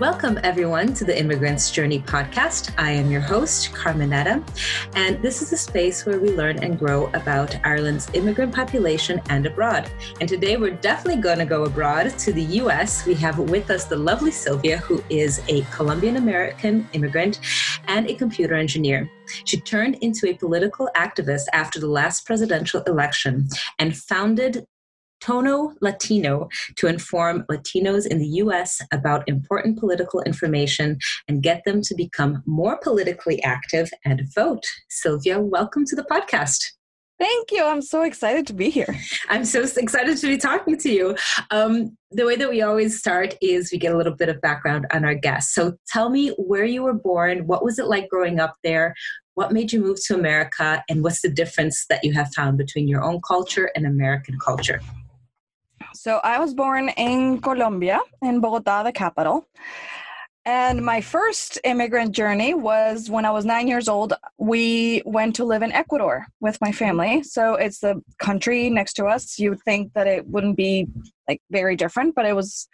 Welcome, everyone, to the Immigrant's Journey podcast. I am your host, Carmenetta, and this is a space where we learn and grow about Ireland's immigrant population and abroad. And today we're definitely going to go abroad to the U.S. We have with us the lovely Sylvia, who is a Colombian-American immigrant and a computer engineer. She turned into a political activist after the last presidential election and founded Tono Latino to inform Latinos in the U.S. about important political information and get them to become more politically active and vote. Sylvia, welcome to the podcast. Thank you. I'm so excited to be here. I'm so excited to be talking to you. The way that we always start is we get a little bit of background on our guests. So tell me where you were born, what was it like growing up there, what made you move to America, and what's the difference that you have found between your own culture and American culture? So I was born in Colombia, in Bogota, the capital. And my first immigrant journey was when I was 9 years old. We went to live in Ecuador with my family. So it's the country next to us. You would think that it wouldn't be like very different, but it was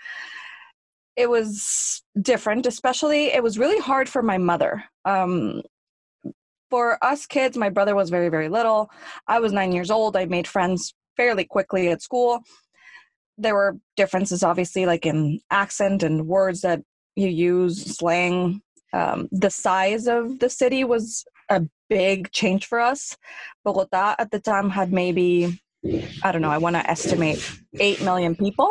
different. Especially, it was really hard for my mother. For us kids, my brother was very, very little. I was 9 years old. I made friends fairly quickly at school. There were differences, obviously, like in accent and words that you use, slang. The size of the city was a big change for us. Bogota at the time had maybe, I don't know, I want to estimate 8 million people.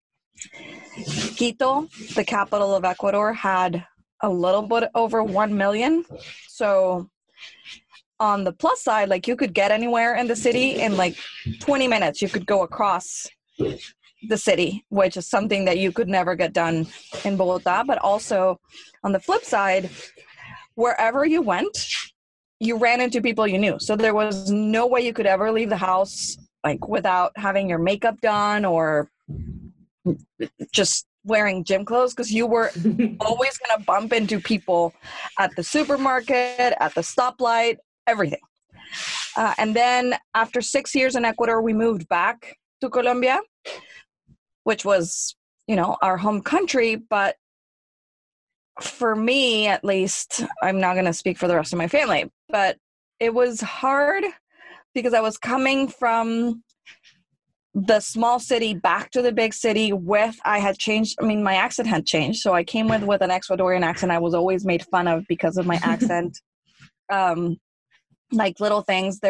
Quito, the capital of Ecuador, had a little bit over 1 million. So on the plus side, like you could get anywhere in the city in like 20 minutes. You could go across the city, which is something that you could never get done in Bogota. But also on the flip side, wherever you went, you ran into people you knew. So there was no way you could ever leave the house like without having your makeup done or just wearing gym clothes, because you were always going to bump into people at the supermarket, at the stoplight, everything. And then after 6 years in Ecuador, we moved back to Colombia, which was, our home country. But for me, at least, I'm not going to speak for the rest of my family, but it was hard because I was coming from the small city back to the big city my accent had changed. So I came with an Ecuadorian accent. I was always made fun of because of my accent. Like little things,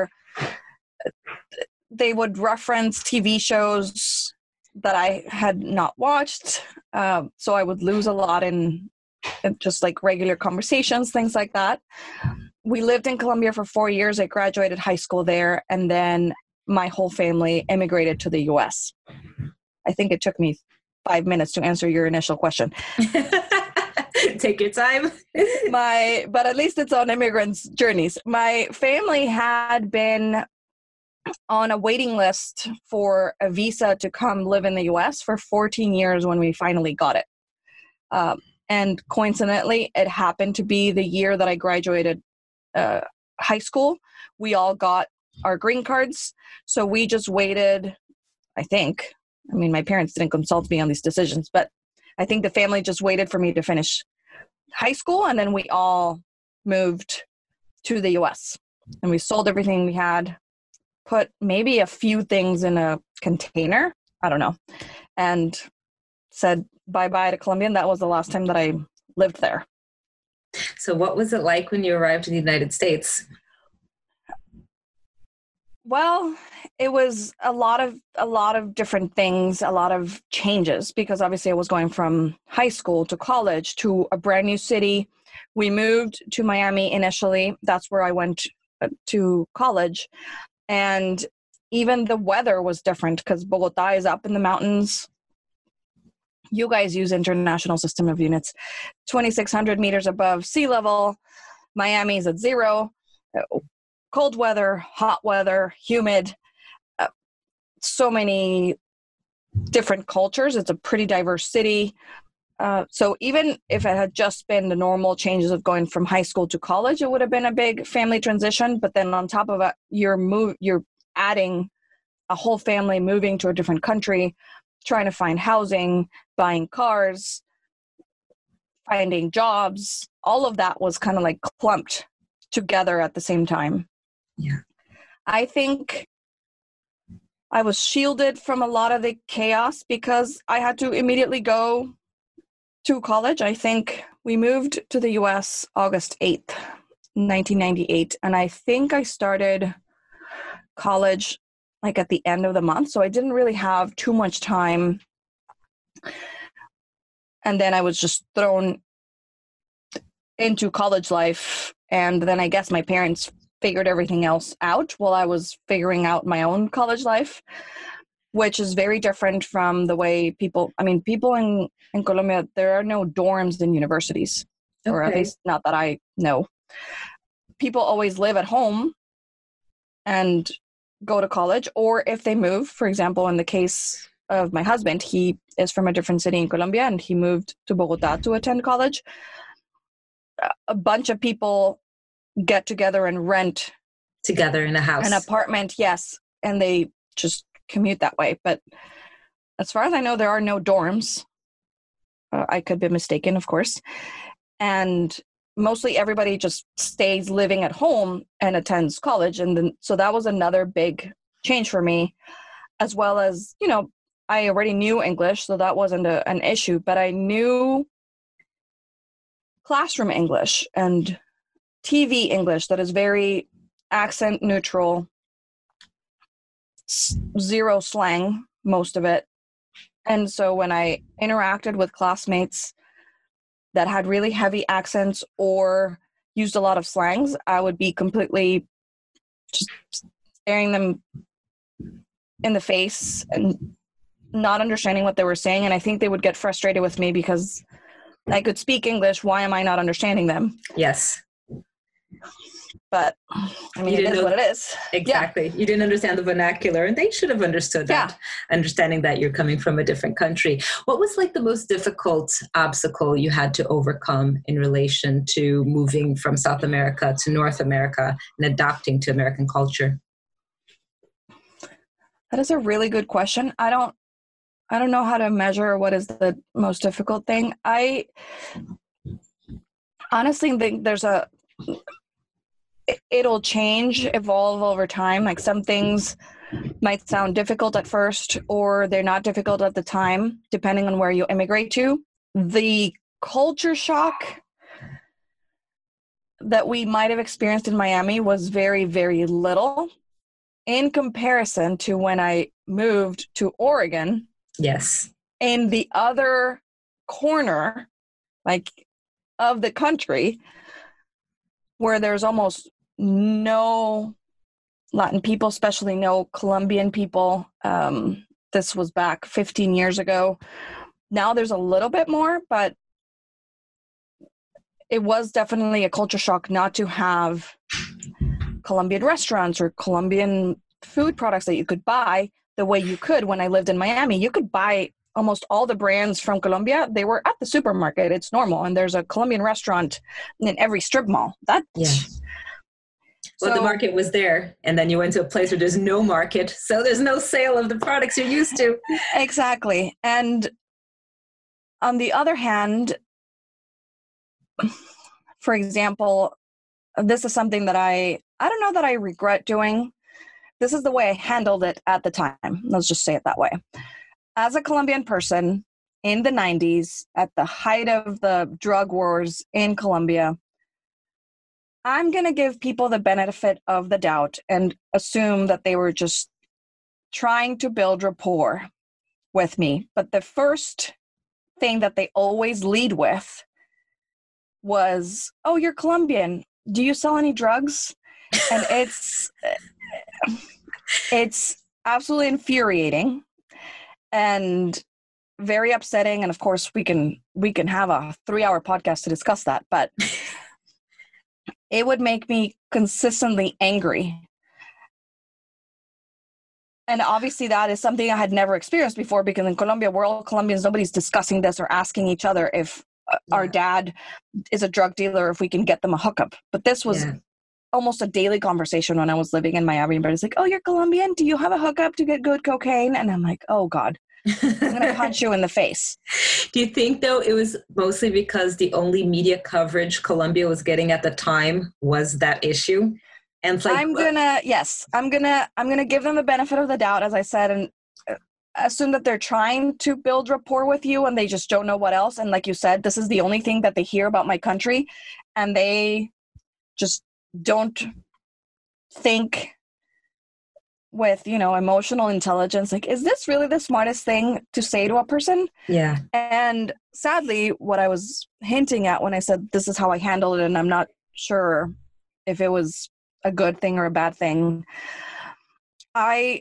they would reference TV shows that I had not watched. So I would lose a lot in just like regular conversations, things like that. We lived in Colombia for 4 years. I graduated high school there. And then my whole family immigrated to the US. I think it took me 5 minutes to answer your initial question. Take your time. But at least it's on immigrants' journeys. My family had been on a waiting list for a visa to come live in the US for 14 years when we finally got it. And coincidentally, it happened to be the year that I graduated high school. We all got our green cards. So we just waited, my parents didn't consult me on these decisions, but I think the family just waited for me to finish high school. And then we all moved to the US. And we sold everything we had, put maybe a few things in a container, I don't know, and said bye-bye to Colombia. And that was the last time that I lived there. So what was it like when you arrived in the United States? Well, it was a lot of different things, a lot of changes, because obviously I was going from high school to college to a brand new city. We moved to Miami initially. That's where I went to college. And even the weather was different because Bogota is up in the mountains. You guys use International System of Units, 2,600 meters above sea level. Miami is at 0. Cold weather, hot weather, humid, so many different cultures. It's a pretty diverse city. So even if it had just been the normal changes of going from high school to college, it would have been a big family transition. But then on top of it, you're adding a whole family moving to a different country, trying to find housing, buying cars, finding jobs, all of that was kind of like clumped together at the same time. Yeah. I think I was shielded from a lot of the chaos because I had to immediately go to college. I think we moved to the US August 8th, 1998. And I think I started college like at the end of the month. So I didn't really have too much time. And then I was just thrown into college life. And then I guess my parents figured everything else out while I was figuring out my own college life, which is very different from the way people in Colombia, there are no dorms in universities, or at least not that I know. People always live at home and go to college, or if they move, for example, in the case of my husband, he is from a different city in Colombia and he moved to Bogota to attend college. A bunch of people get together and rent together in a house, an apartment, yes, and they just commute that way. But as far as I know, there are no dorms. I could be mistaken, of course. And mostly everybody just stays living at home and attends college. And then, so that was another big change for me, as well as, I already knew English, so that wasn't an issue, but I knew classroom English and TV English that is very accent neutral, zero slang, most of it. And so when I interacted with classmates that had really heavy accents or used a lot of slangs, I would be completely just staring them in the face and not understanding what they were saying. And I think they would get frustrated with me because I could speak English. Why am I not understanding them? Yes. But it is what it is. Exactly. Yeah. You didn't understand the vernacular, and they should have understood that, understanding that you're coming from a different country. What was like the most difficult obstacle you had to overcome in relation to moving from South America to North America and adapting to American culture? That is a really good question. I don't know how to measure what is the most difficult thing. I honestly think it'll change, evolve over time. Like some things might sound difficult at first, or they're not difficult at the time, depending on where you immigrate to. The culture shock that we might have experienced in Miami was very, very little in comparison to when I moved to Oregon. Yes. In the other corner, of the country, where there's almost no Latin people, especially no Colombian people. This was back 15 years ago. Now there's a little bit more, but it was definitely a culture shock not to have Colombian restaurants or Colombian food products that you could buy the way you could when I lived in Miami. You could buy almost all the brands from Colombia. They were at the supermarket. It's normal. And there's a Colombian restaurant in every strip mall. Well, the market was there, and then you went to a place where there's no market, so there's no sale of the products you're used to. Exactly. And on the other hand, for example, this is something that I don't know that I regret doing. This is the way I handled it at the time. Let's just say it that way. As a Colombian person in the 90s, at the height of the drug wars in Colombia, I'm going to give people the benefit of the doubt and assume that they were just trying to build rapport with me. But the first thing that they always lead with was, "Oh, you're Colombian. Do you sell any drugs?" And it's absolutely infuriating and very upsetting. And of course, we can have a 3-hour podcast to discuss that, but it would make me consistently angry. And obviously that is something I had never experienced before, because in Colombia, we're all Colombians. Nobody's discussing this or asking each other if our dad is a drug dealer, if we can get them a hookup. But this was almost a daily conversation when I was living in Miami. But it's like, "Oh, you're Colombian? Do you have a hookup to get good cocaine?" And I'm like, "Oh God, I'm going to punch you in the face. Do you think, though, it was mostly because the only media coverage Colombia was getting at the time was that issue? And it's like, I'm gonna give them the benefit of the doubt, as I said, and assume that they're trying to build rapport with you and they just don't know what else. And like you said, this is the only thing that they hear about my country, and they just don't think with, emotional intelligence, like, is this really the smartest thing to say to a person? Yeah. And sadly, what I was hinting at when I said this is how I handled it, and I'm not sure if it was a good thing or a bad thing, I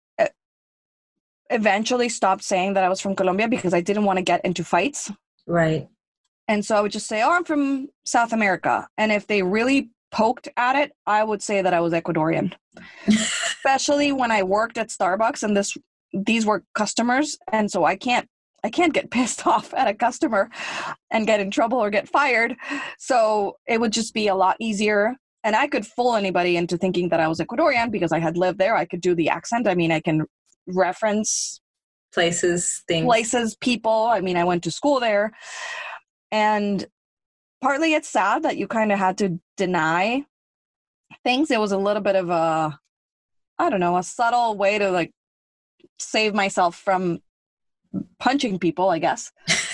eventually stopped saying that I was from Colombia because I didn't want to get into fights. Right. And so I would just say, oh, I'm from South America. And if they really poked at it, I would say that I was Ecuadorian. Especially when I worked at Starbucks and these were customers. And so I can't get pissed off at a customer and get in trouble or get fired. So it would just be a lot easier. And I could fool anybody into thinking that I was Ecuadorian because I had lived there. I could do the accent. I mean, I can reference places, things. Places, people. I mean, I went to school there. And partly it's sad that you kind of had to deny things. It was a little bit of a subtle way to like save myself from punching people, I guess.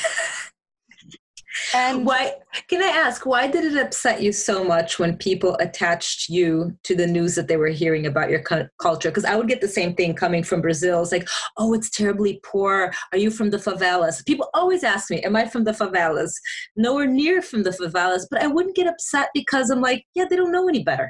And why, can I ask, why did it upset you so much when people attached you to the news that they were hearing about your culture? Because I would get the same thing coming from Brazil. It's like, oh, it's terribly poor. Are you from the favelas? People always ask me, am I from the favelas? Nowhere near from the favelas, but I wouldn't get upset because I'm like, yeah, they don't know any better.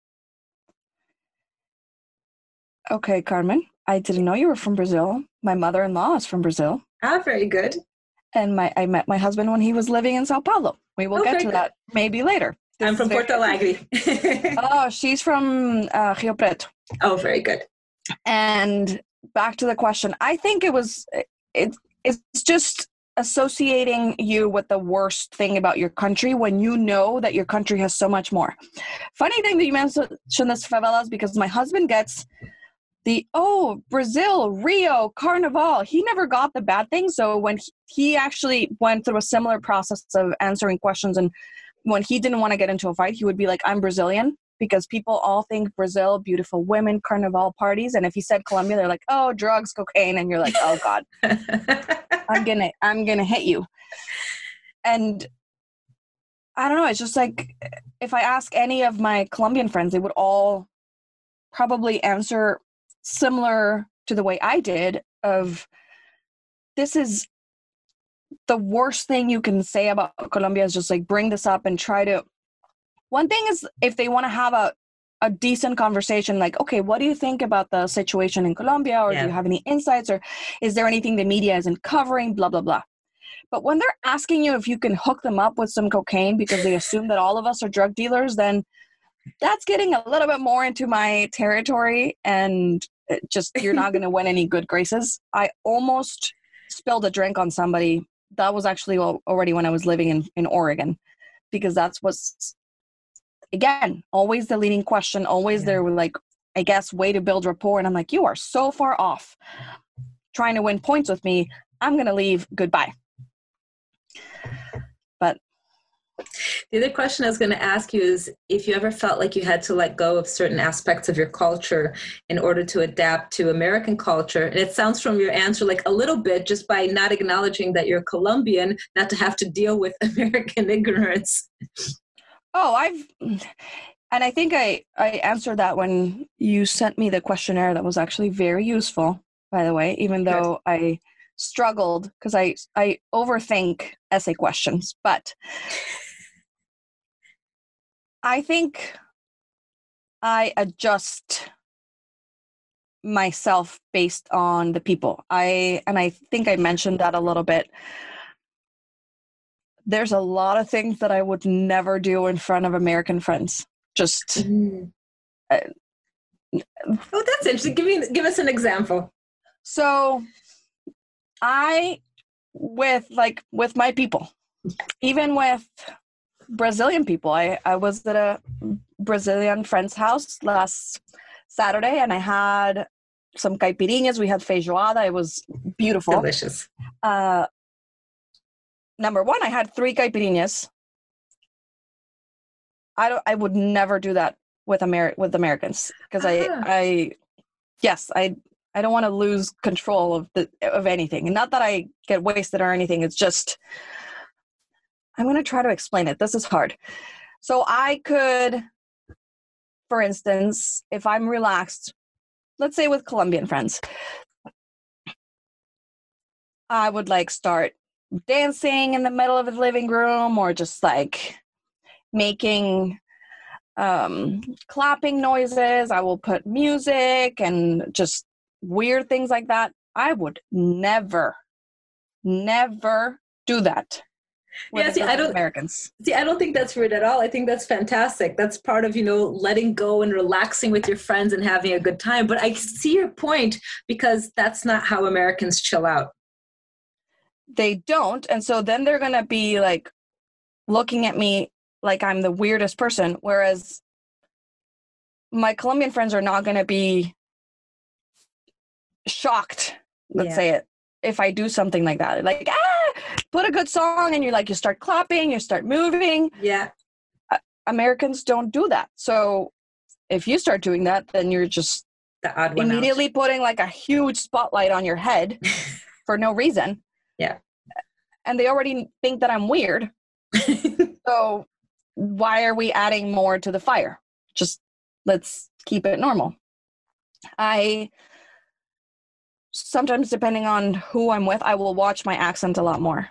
Okay, Carmen, I didn't know you were from Brazil. My mother-in-law is from Brazil. Ah, very good. And I met my husband when he was living in Sao Paulo. We will get to that maybe later. I'm from Porto Alegre. Oh, she's from Rio Preto. Oh, very good. And back to the question. I think it's just associating you with the worst thing about your country when you know that your country has so much more. Funny thing that you mentioned this favelas, because my husband gets Brazil, Rio, Carnival. He never got the bad thing. So when he actually went through a similar process of answering questions, and when he didn't want to get into a fight, he would be like, I'm Brazilian, because people all think Brazil, beautiful women, Carnival parties. And if he said Colombia, they're like, oh, drugs, cocaine. And you're like, oh God, I'm gonna hit you. And I don't know. It's just like, if I ask any of my Colombian friends, they would all probably answer similar to the way I did, of this is the worst thing you can say about Colombia, is just like bring this up and try to. One thing is, if they want to have a decent conversation, like, okay, what do you think about the situation in Colombia? Or do you have any insights? Or is there anything the media isn't covering? Blah, blah, blah. But when they're asking you if you can hook them up with some cocaine because they assume that all of us are drug dealers, then that's getting a little bit more into my territory, and just, you're not going to win any good graces. I almost spilled a drink on somebody. That was actually already when I was living in Oregon, because that's what's, again, always the leading question, always there were like, I guess, way to build rapport. And I'm like, you are so far off trying to win points with me. I'm going to leave. Goodbye. But the other question I was going to ask you is if you ever felt like you had to let go of certain aspects of your culture in order to adapt to American culture. And it sounds from your answer like a little bit, just by not acknowledging that you're Colombian, not to have to deal with American ignorance. Oh, I think I answered that when you sent me the questionnaire. That was actually very useful, by the way, even though I struggled because I overthink essay questions. But I think I adjust myself based on the people. I think I mentioned that a little bit. There's a lot of things that I would never do in front of American friends. Just oh, that's interesting. Give us an example. So with my people, even with Brazilian people, I was at a Brazilian friend's house last Saturday, and I had some caipirinhas. We had feijoada. It was beautiful. Delicious. Number one, I had 3 caipirinhas. I would never do that with Americans because I don't want to lose control of anything. And not that I get wasted or anything. It's just, I'm going to try to explain it. This is hard. So I could, for instance, if I'm relaxed, let's say with Colombian friends, I would like start dancing in the middle of the living room, or just like making clapping noises. I will put music and just weird things like that. I would never do that with Americans. I don't think that's rude at all. I think that's fantastic. That's part of, letting go and relaxing with your friends and having a good time. But I see your point, because that's not how Americans chill out. They don't. And so then they're going to be like looking at me like I'm the weirdest person. Whereas my Colombian friends are not going to be shocked, let's say it, if I do something like that. Like, put a good song and you start clapping, you start moving. Yeah. Americans don't do that. So if you start doing that, then you're just the odd one immediately putting like a huge spotlight on your head for no reason. Yeah. And they already think that I'm weird. So why are we adding more to the fire? Just let's keep it normal. I sometimes, depending on who I'm with, I will watch my accent a lot more.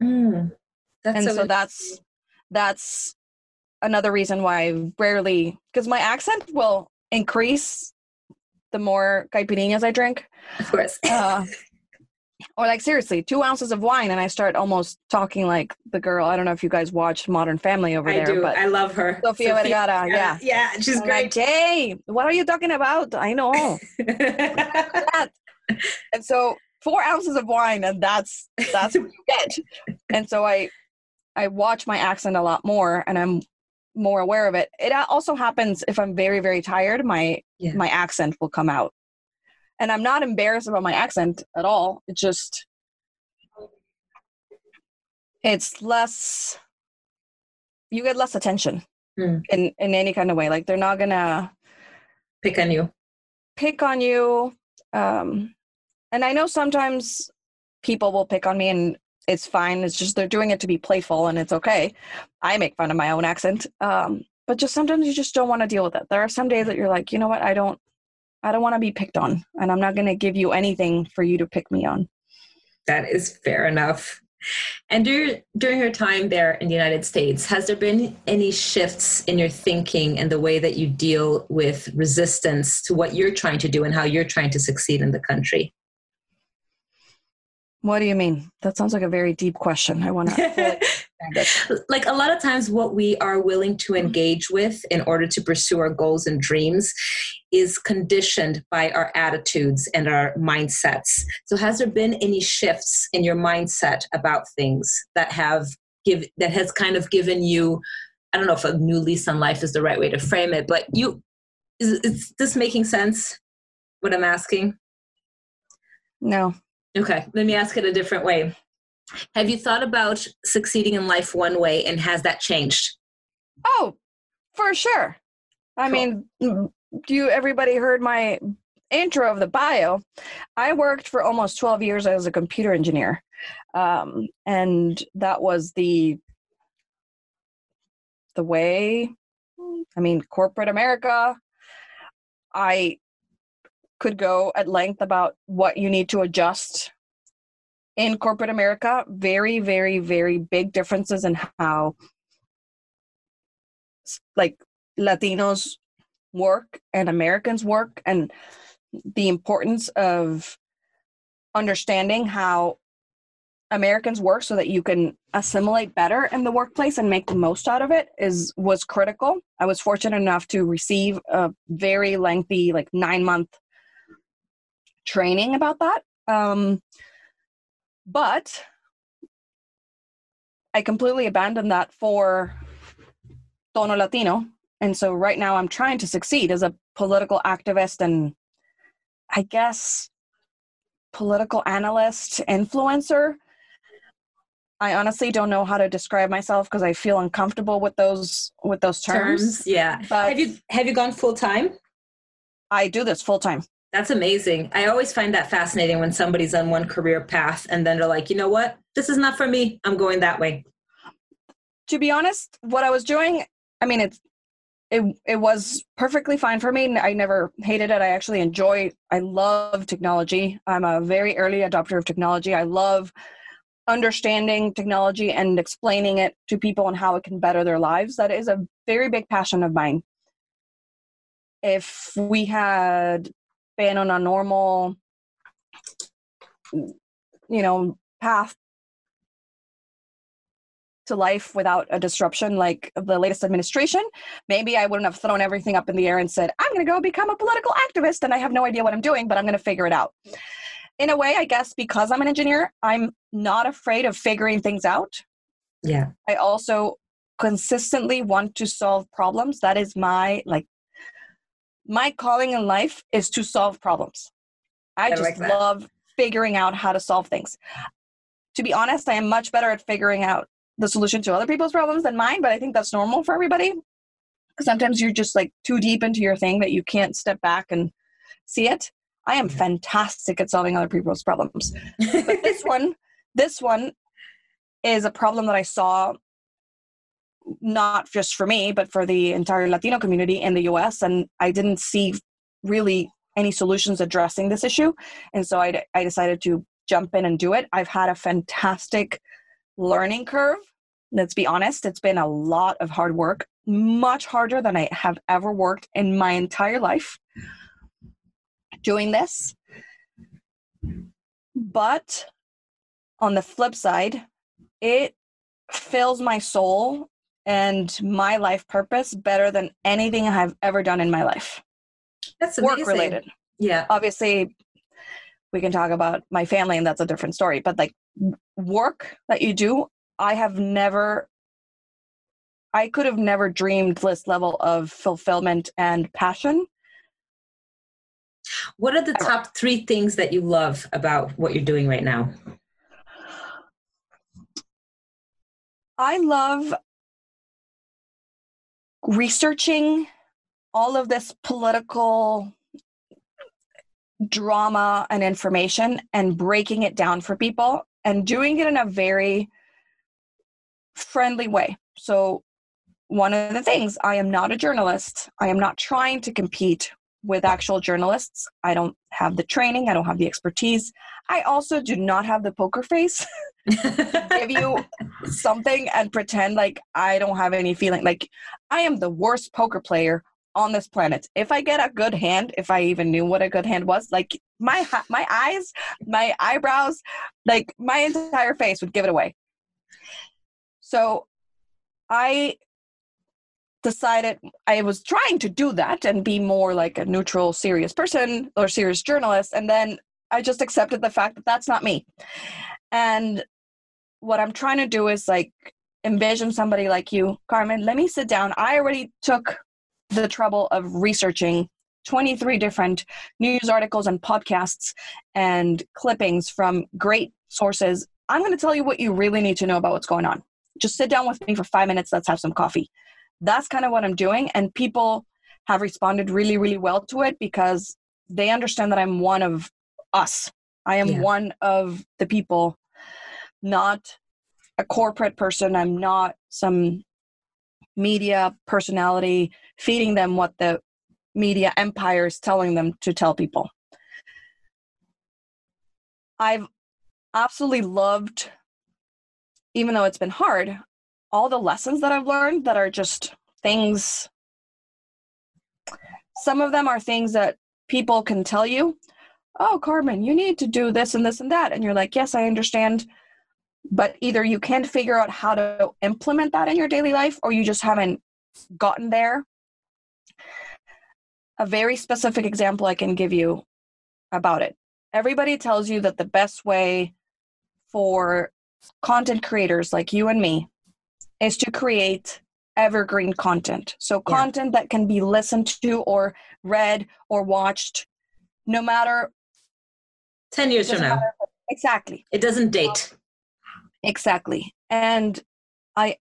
That's another reason why I rarely, because my accent will increase the more caipirinhas I drink. Of course. Or like, seriously, 2 ounces of wine and I start almost talking like the girl. I don't know if you guys watch Modern Family over there. I do. But I love her. Sofia Vergara. Yeah. Yeah, she's great. Like, hey, what are you talking about? I know. And so 4 ounces of wine, and that's what you get. And so I watch my accent a lot more, and I'm more aware of it. It also happens if I'm very, very tired, my accent will come out. And I'm not embarrassed about my accent at all. It's less, you get less attention in any kind of way. Like, they're not going to pick on you. And I know sometimes people will pick on me and it's fine. It's just, they're doing it to be playful and it's okay. I make fun of my own accent. But just sometimes you just don't want to deal with it. There are some days that you're like, you know what? I don't want to be picked on, and I'm not going to give you anything for you to pick me on. That is fair enough. And during your time there in the United States, has there been any shifts in your thinking and the way that you deal with resistance to what you're trying to do and how you're trying to succeed in the country? What do you mean? That sounds like a very deep question. I want to like, a lot of times what we are willing to engage with in order to pursue our goals and dreams is conditioned by our attitudes and our mindsets. So has there been any shifts in your mindset about things that has kind of given you, I don't know if a new lease on life is the right way to frame it, but is this making sense, what I'm asking? No. Okay, let me ask it a different way. Have you thought about succeeding in life one way, and has that changed? Oh, for sure. I mean, everybody heard my intro of the bio. I worked for almost 12 years as a computer engineer. And that was the way, corporate America. I could go at length about what you need to adjust in corporate America. Very, very, very big differences in how like Latinos work and Americans work, and the importance of understanding how Americans work so that you can assimilate better in the workplace and make the most out of it was critical. I was fortunate enough to receive a very lengthy, 9-month training about that. But I completely abandoned that for Tono Latino. And so right now I'm trying to succeed as a political activist and I guess, political analyst, influencer. I honestly don't know how to describe myself because I feel uncomfortable with those terms. Yeah. But have you gone full time? I do this full time. That's amazing. I always find that fascinating when somebody's on one career path and then they're like, you know what? This is not for me. I'm going that way. To be honest, what I was doing, I mean, it was perfectly fine for me. I never hated it. I love technology. I'm a very early adopter of technology. I love understanding technology and explaining it to people and how it can better their lives. That is a very big passion of mine. If we had been on a normal, path to life without a disruption like the latest administration, maybe I wouldn't have thrown everything up in the air and said, I'm going to go become a political activist and I have no idea what I'm doing, but I'm going to figure it out. In a way, I guess because I'm an engineer, I'm not afraid of figuring things out. Yeah. I also consistently want to solve problems. That is my calling in life is to solve problems. I just love figuring out how to solve things. To be honest, I am much better at figuring out the solution to other people's problems than mine, but I think that's normal for everybody. Because sometimes you're just like too deep into your thing that you can't step back and see it. I am fantastic at solving other people's problems. But this one is a problem that I saw not just for me, but for the entire Latino community in the US. And I didn't see really any solutions addressing this issue. And so I decided to jump in and do it. I've had a fantastic learning curve. Let's be honest, it's been a lot of hard work, much harder than I have ever worked in my entire life doing this. But on the flip side, it fills my soul and my life purpose better than anything I've ever done in my life. That's amazing. Work related. Yeah. Obviously, we can talk about my family and that's a different story. But like work that you do, I could have never dreamed this level of fulfillment and passion. What are the top 3 things that you love about what you're doing right now? I love researching all of this political drama and information and breaking it down for people and doing it in a very friendly way. So one of the things, I am not a journalist. I am not trying to compete with actual journalists. I don't have the training. I don't have the expertise. I also do not have the poker face to give you something and pretend like I don't have any feeling. Like I am the worst poker player on this planet. If I get a good hand, if I even knew what a good hand was, like my eyes, my eyebrows, like my entire face would give it away. So I decided I was trying to do that and be more like a neutral, serious person or serious journalist. And then I just accepted the fact that that's not me. And what I'm trying to do is like envision somebody like you, Carmen. Let me sit down. I already took the trouble of researching 23 different news articles and podcasts and clippings from great sources. I'm going to tell you what you really need to know about what's going on. Just sit down with me for 5 minutes. Let's have some coffee. That's kind of what I'm doing. And people have responded really, really well to it because they understand that I'm one of us. I am one of the people, not a corporate person. I'm not some media personality feeding them what the media empire is telling them to tell people. I've absolutely loved, even though it's been hard, all the lessons that I've learned that are just things. Some of them are things that people can tell you, oh, Carmen, you need to do this and this and that. And you're like, yes, I understand. But either you can't figure out how to implement that in your daily life or you just haven't gotten there. A very specific example I can give you about it. Everybody tells you that the best way for content creators like you and me is to create evergreen content. So content that can be listened to or read or watched no matter 10 years from now. Exactly. It doesn't date. Exactly. And I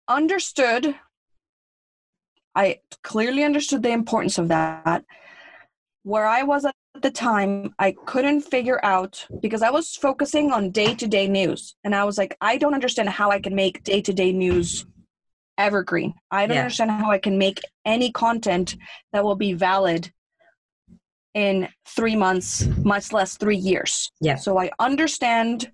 clearly understood the importance of that. Where I was at the time, I couldn't figure out, because I was focusing on day-to-day news. And I was like, I don't understand how I can make day-to-day news evergreen. I don't understand how I can make any content that will be valid in 3 months, much less 3 years. Yeah. So I understand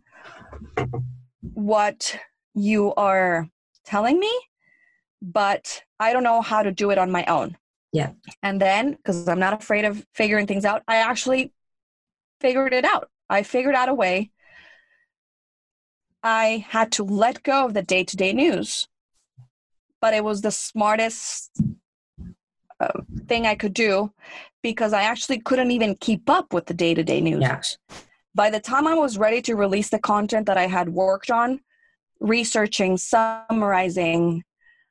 what you are telling me, but I don't know how to do it on my own. Yeah. And then, because I'm not afraid of figuring things out, I actually figured it out. I figured out a way. I had to let go of the day-to-day news, but it was the smartest thing I could do, because I actually couldn't even keep up with the day-to-day news. Yeah. By the time I was ready to release the content that I had worked on, researching, summarizing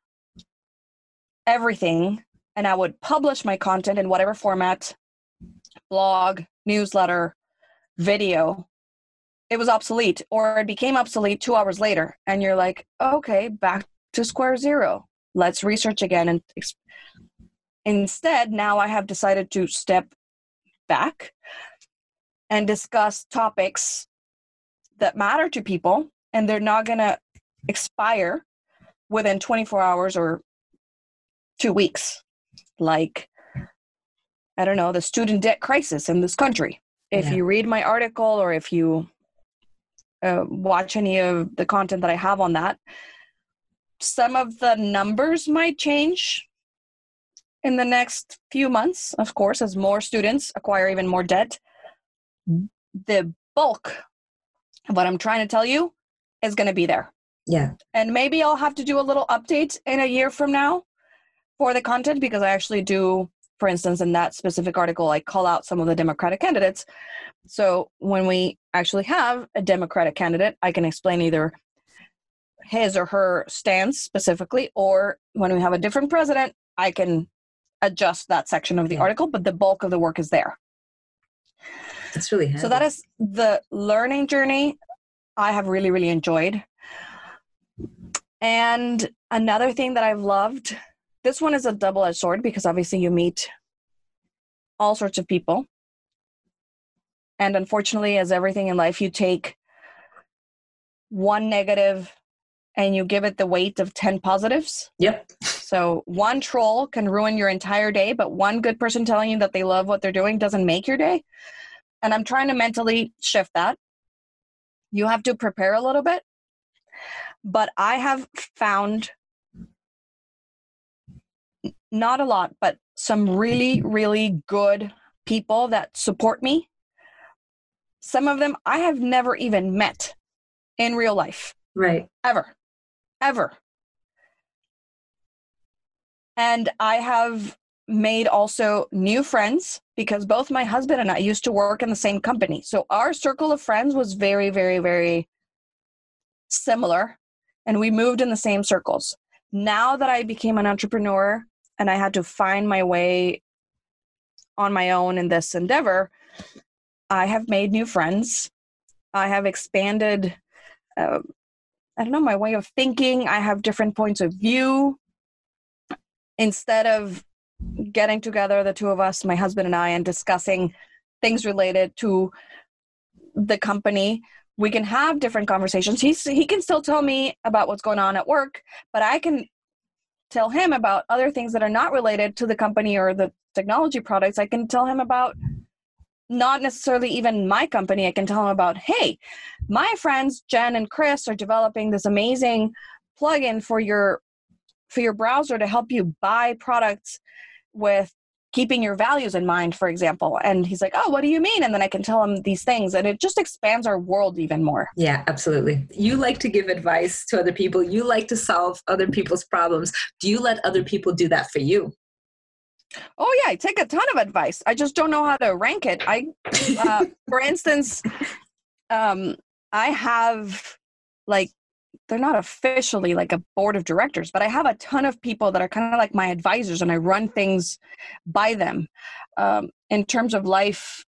everything, and I would publish my content in whatever format, blog, newsletter, video, it was obsolete, or it became obsolete 2 hours later. And you're like, okay, back to square zero. Let's research again. And instead, now I have decided to step back and discuss topics that matter to people, and they're not going to expire within 24 hours or 2 weeks. Like, I don't know, the student debt crisis in this country. If you read my article, or if you watch any of the content that I have on that, some of the numbers might change in the next few months, of course, as more students acquire even more debt. The bulk of what I'm trying to tell you is going to be there. Yeah. And maybe I'll have to do a little update in a year from now for the content, because I actually do, for instance, in that specific article, I call out some of the Democratic candidates. So when we actually have a Democratic candidate, I can explain either his or her stance specifically, or when we have a different president, I can adjust that section of the article, but the bulk of the work is there. It's really handy. So that is the learning journey I have really, really enjoyed. And another thing that I've loved, this one is a double-edged sword, because obviously you meet all sorts of people. And unfortunately, as everything in life, you take one negative and you give it the weight of 10 positives. Yep. So one troll can ruin your entire day, but one good person telling you that they love what they're doing doesn't make your day. And I'm trying to mentally shift that. You have to prepare a little bit. But I have found, not a lot, but some really, really good people that support me. Some of them I have never even met in real life. Right. Ever. And I have made also new friends, because both my husband and I used to work in the same company. So our circle of friends was very, very, very similar, and we moved in the same circles. Now that I became an entrepreneur and I had to find my way on my own in this endeavor, I have made new friends. I have expanded, my way of thinking. I have different points of view. Instead of getting together, the two of us, my husband and I, and discussing things related to the company, we can have different conversations. He can still tell me about what's going on at work, but I can tell him about other things that are not related to the company or the technology products. I can tell him about not necessarily even my company. I can tell him about, hey, my friends Jen and Chris are developing this amazing plugin for your browser to help you buy products with keeping your values in mind, for example. And he's like, oh, what do you mean? And then I can tell him these things, and it just expands our world even more. Yeah, absolutely. You like to give advice to other people. You like to solve other people's problems. Do you let other people do that for you? Oh yeah, I take a ton of advice. I just don't know how to rank it. For instance, I have, like, they're not officially like a board of directors, but I have a ton of people that are kind of like my advisors, and I run things by them. In terms of life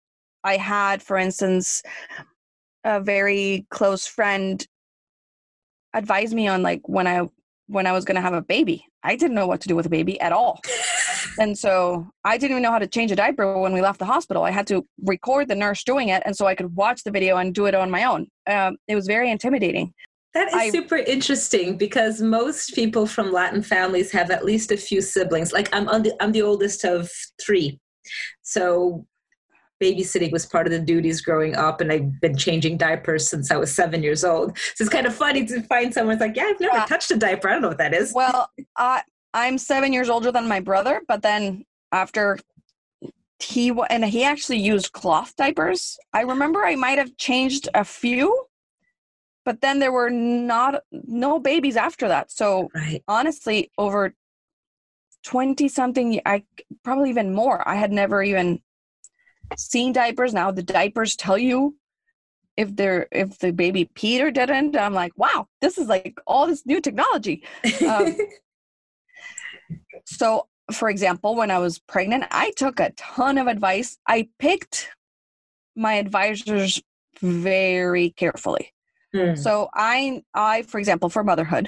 I had, for instance, a very close friend advise me on like when I was going to have a baby. I didn't know what to do with a baby at all. And so I didn't even know how to change a diaper when we left the hospital. I had to record the nurse doing it, and so I could watch the video and do it on my own. It was very intimidating. That is super interesting because most people from Latin families have at least a few siblings. Like I'm the oldest of 3. So babysitting was part of the duties growing up, and I've been changing diapers since I was 7 years old. So it's kind of funny to find someone's like, yeah, I've never touched a diaper. I don't know what that is. Well, I'm 7 years older than my brother, but then after he actually used cloth diapers. I remember I might have changed a few, but then there were no babies after that. So honestly, over 20 something, I probably even more. I had never even seen diapers. Now the diapers tell you if the baby peed or didn't. I'm like, wow, this is like all this new technology. So for example, when I was pregnant, I took a ton of advice. I picked my advisors very carefully. So I, for example, for motherhood,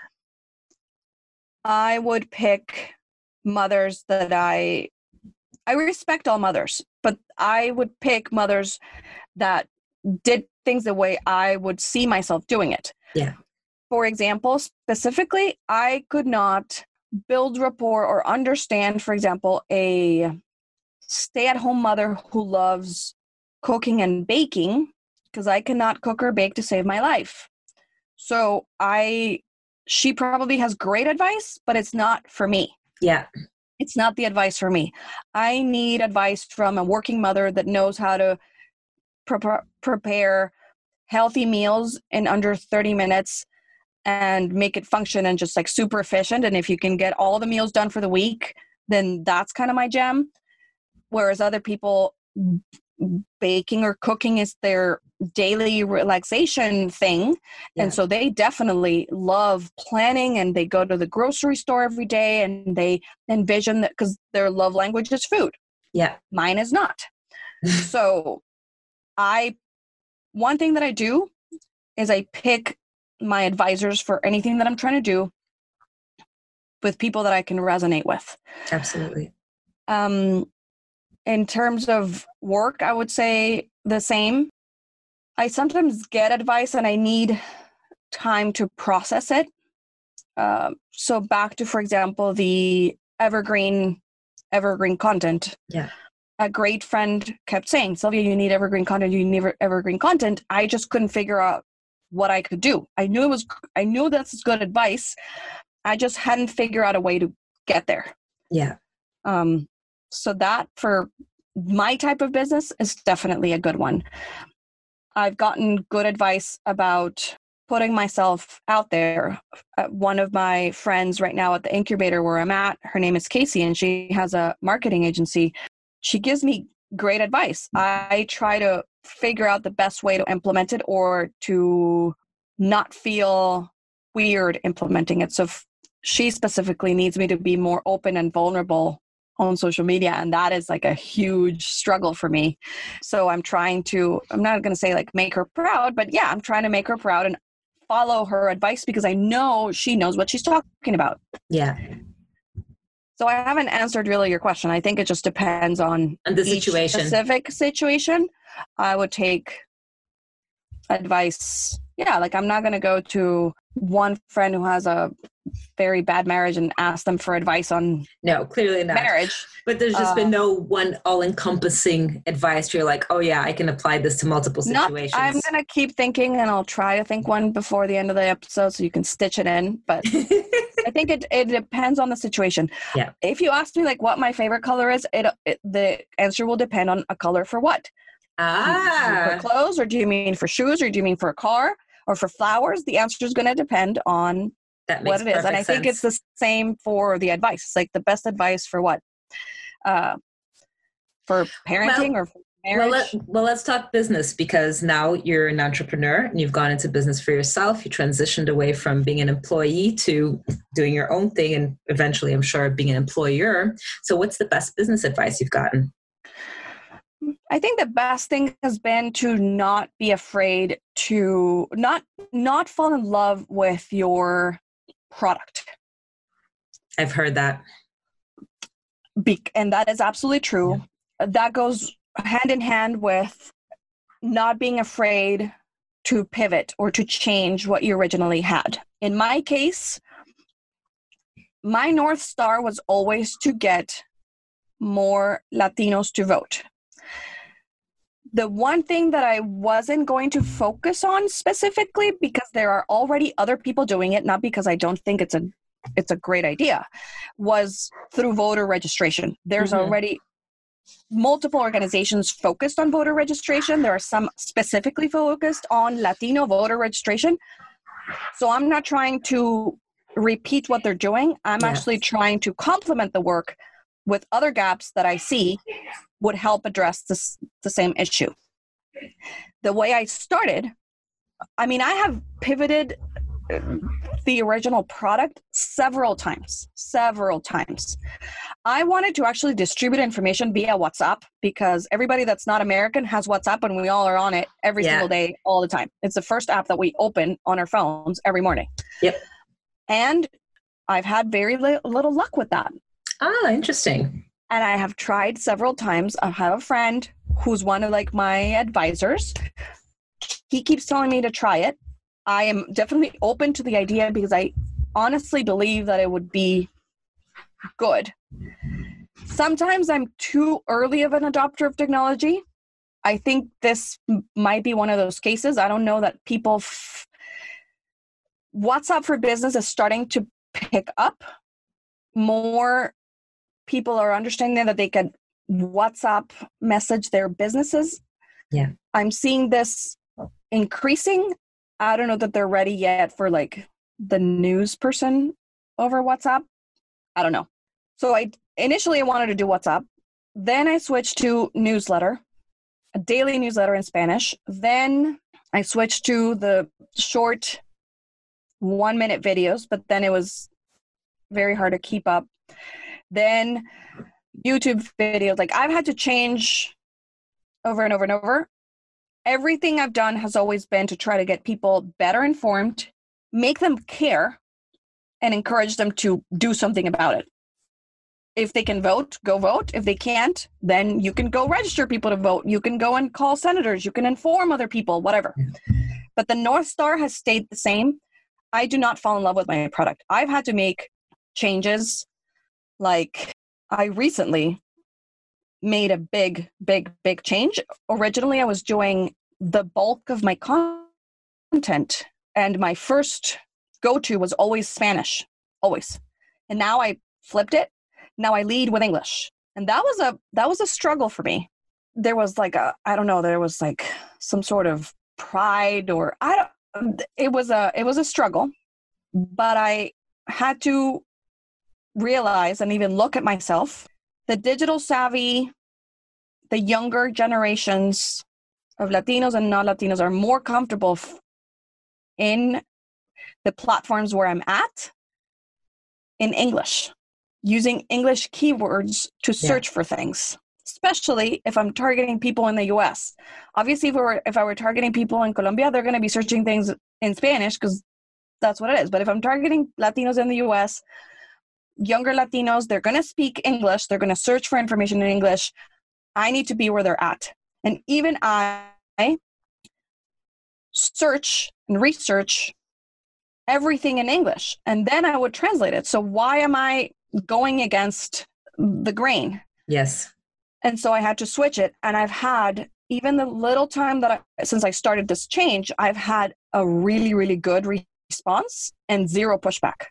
I would pick mothers that I respect all mothers, but I would pick mothers that did things the way I would see myself doing it. Yeah. For example, specifically, I could not build rapport or understand, for example, a stay-at-home mother who loves cooking and baking, because I cannot cook or bake to save my life. So she probably has great advice, but it's not for me. Yeah. It's not the advice for me. I need advice from a working mother that knows how to prepare healthy meals in under 30 minutes and make it function and just like super efficient. And if you can get all the meals done for the week, then that's kind of my jam. Whereas other people, baking or cooking is their daily relaxation thing. Yeah. And so they definitely love planning, and they go to the grocery store every day, and they envision that because their love language is food. Yeah. Mine is not. So one thing that I do is I pick my advisors for anything that I'm trying to do with people that I can resonate with. Absolutely. In terms of work, I would say the same. I sometimes get advice and I need time to process it. So back to, for example, the evergreen content. Yeah. A great friend kept saying, Sylvia, you need evergreen content. You need evergreen content. I just couldn't figure out what I could do. I knew that's good advice. I just hadn't figured out a way to get there. Yeah. So that for my type of business is definitely a good one. I've gotten good advice about putting myself out there. One of my friends right now at the incubator where I'm at, her name is Casey, and she has a marketing agency. She gives me great advice. I try to figure out the best way to implement it or to not feel weird implementing it. So she specifically needs me to be more open and vulnerable on social media, and that is like a huge struggle for me. So I'm not going to say like make her proud, but yeah, I'm trying to make her proud and follow her advice because I know she knows what she's talking about. Yeah. So I haven't answered really your question. I think it just depends on the situation. Specific situation. I would take advice. Yeah, like I'm not going to go to one friend who has a very bad marriage and ask them for advice on clearly not marriage. But there's just been no one all-encompassing advice. You're like, oh yeah, I can apply this to multiple situations. I'm going to keep thinking, and I'll try to think one before the end of the episode so you can stitch it in. But I think it depends on the situation. Yeah. If you ask me like what my favorite color is, the answer will depend on a color for what. Do you mean for clothes, or do you mean for shoes, or do you mean for a car, or for flowers? The answer is going to depend on what it is. And I think it's the same for the advice. It's like the best advice for what? For parenting or for marriage? Well, let's talk business, because now you're an entrepreneur and you've gone into business for yourself. You transitioned away from being an employee to doing your own thing, and eventually, I'm sure, being an employer. So what's the best business advice you've gotten? I think the best thing has been to not be afraid to not fall in love with your product. I've heard that. And that is absolutely true. Yeah. That goes hand in hand with not being afraid to pivot or to change what you originally had. In my case, my North Star was always to get more Latinos to vote. The one thing that I wasn't going to focus on specifically, because there are already other people doing it, not because I don't think it's a great idea, was through voter registration. There's already multiple organizations focused on voter registration. There are some specifically focused on Latino voter registration. So I'm not trying to repeat what they're doing. I'm actually trying to complement the work with other gaps that I see would help address the same issue. The way I started, I mean, I have pivoted the original product several times. I wanted to actually distribute information via WhatsApp because everybody that's not American has WhatsApp and we all are on it every single day, all the time. It's the first app that we open on our phones every morning. Yep. And I've had very little luck with that. Ah, interesting. And I have tried several times. I have a friend who's one of like my advisors. He keeps telling me to try it. I am definitely open to the idea because I honestly believe that it would be good. Sometimes I'm too early of an adopter of technology. I think this might be one of those cases. I don't know that people... WhatsApp for Business is starting to pick up. More people are understanding that they can WhatsApp message their businesses. Yeah. I'm seeing this increasing. I don't know that they're ready yet for like the news person over WhatsApp. I don't know. So initially I wanted to do WhatsApp. Then I switched to newsletter, a daily newsletter in Spanish. Then I switched to the short 1-minute videos, but then it was very hard to keep up. Then YouTube videos, like I've had to change over and over and over. Everything I've done has always been to try to get people better informed, make them care, and encourage them to do something about it. If they can vote, go vote. If they can't, then you can go register people to vote. You can go and call senators. You can inform other people, whatever. But the North Star has stayed the same. I do not fall in love with my product. I've had to make changes. Like I recently made a big change. Originally, I was doing the bulk of my content and my first go-to was always Spanish, always. And now I flipped it. Now I lead with English. And that was a struggle for me. There was like there was like some sort of pride or it was a struggle, but I had to realize and even look at myself. The digital savvy, the younger generations of Latinos and non-Latinos are more comfortable in the platforms where I'm at in English, using English keywords to search for things, especially if I'm targeting people in the US. Obviously, if I were targeting people in Colombia, they're going to be searching things in Spanish because that's what it is. But if I'm targeting Latinos in the US, younger Latinos, they're going to speak English. They're going to search for information in English. I need to be where they're at. And even I search and research everything in English, and then I would translate it. So why am I going against the grain? Yes. And so I had to switch it. And I've had, even the little time since I started this change, I've had a really, really good response and zero pushback.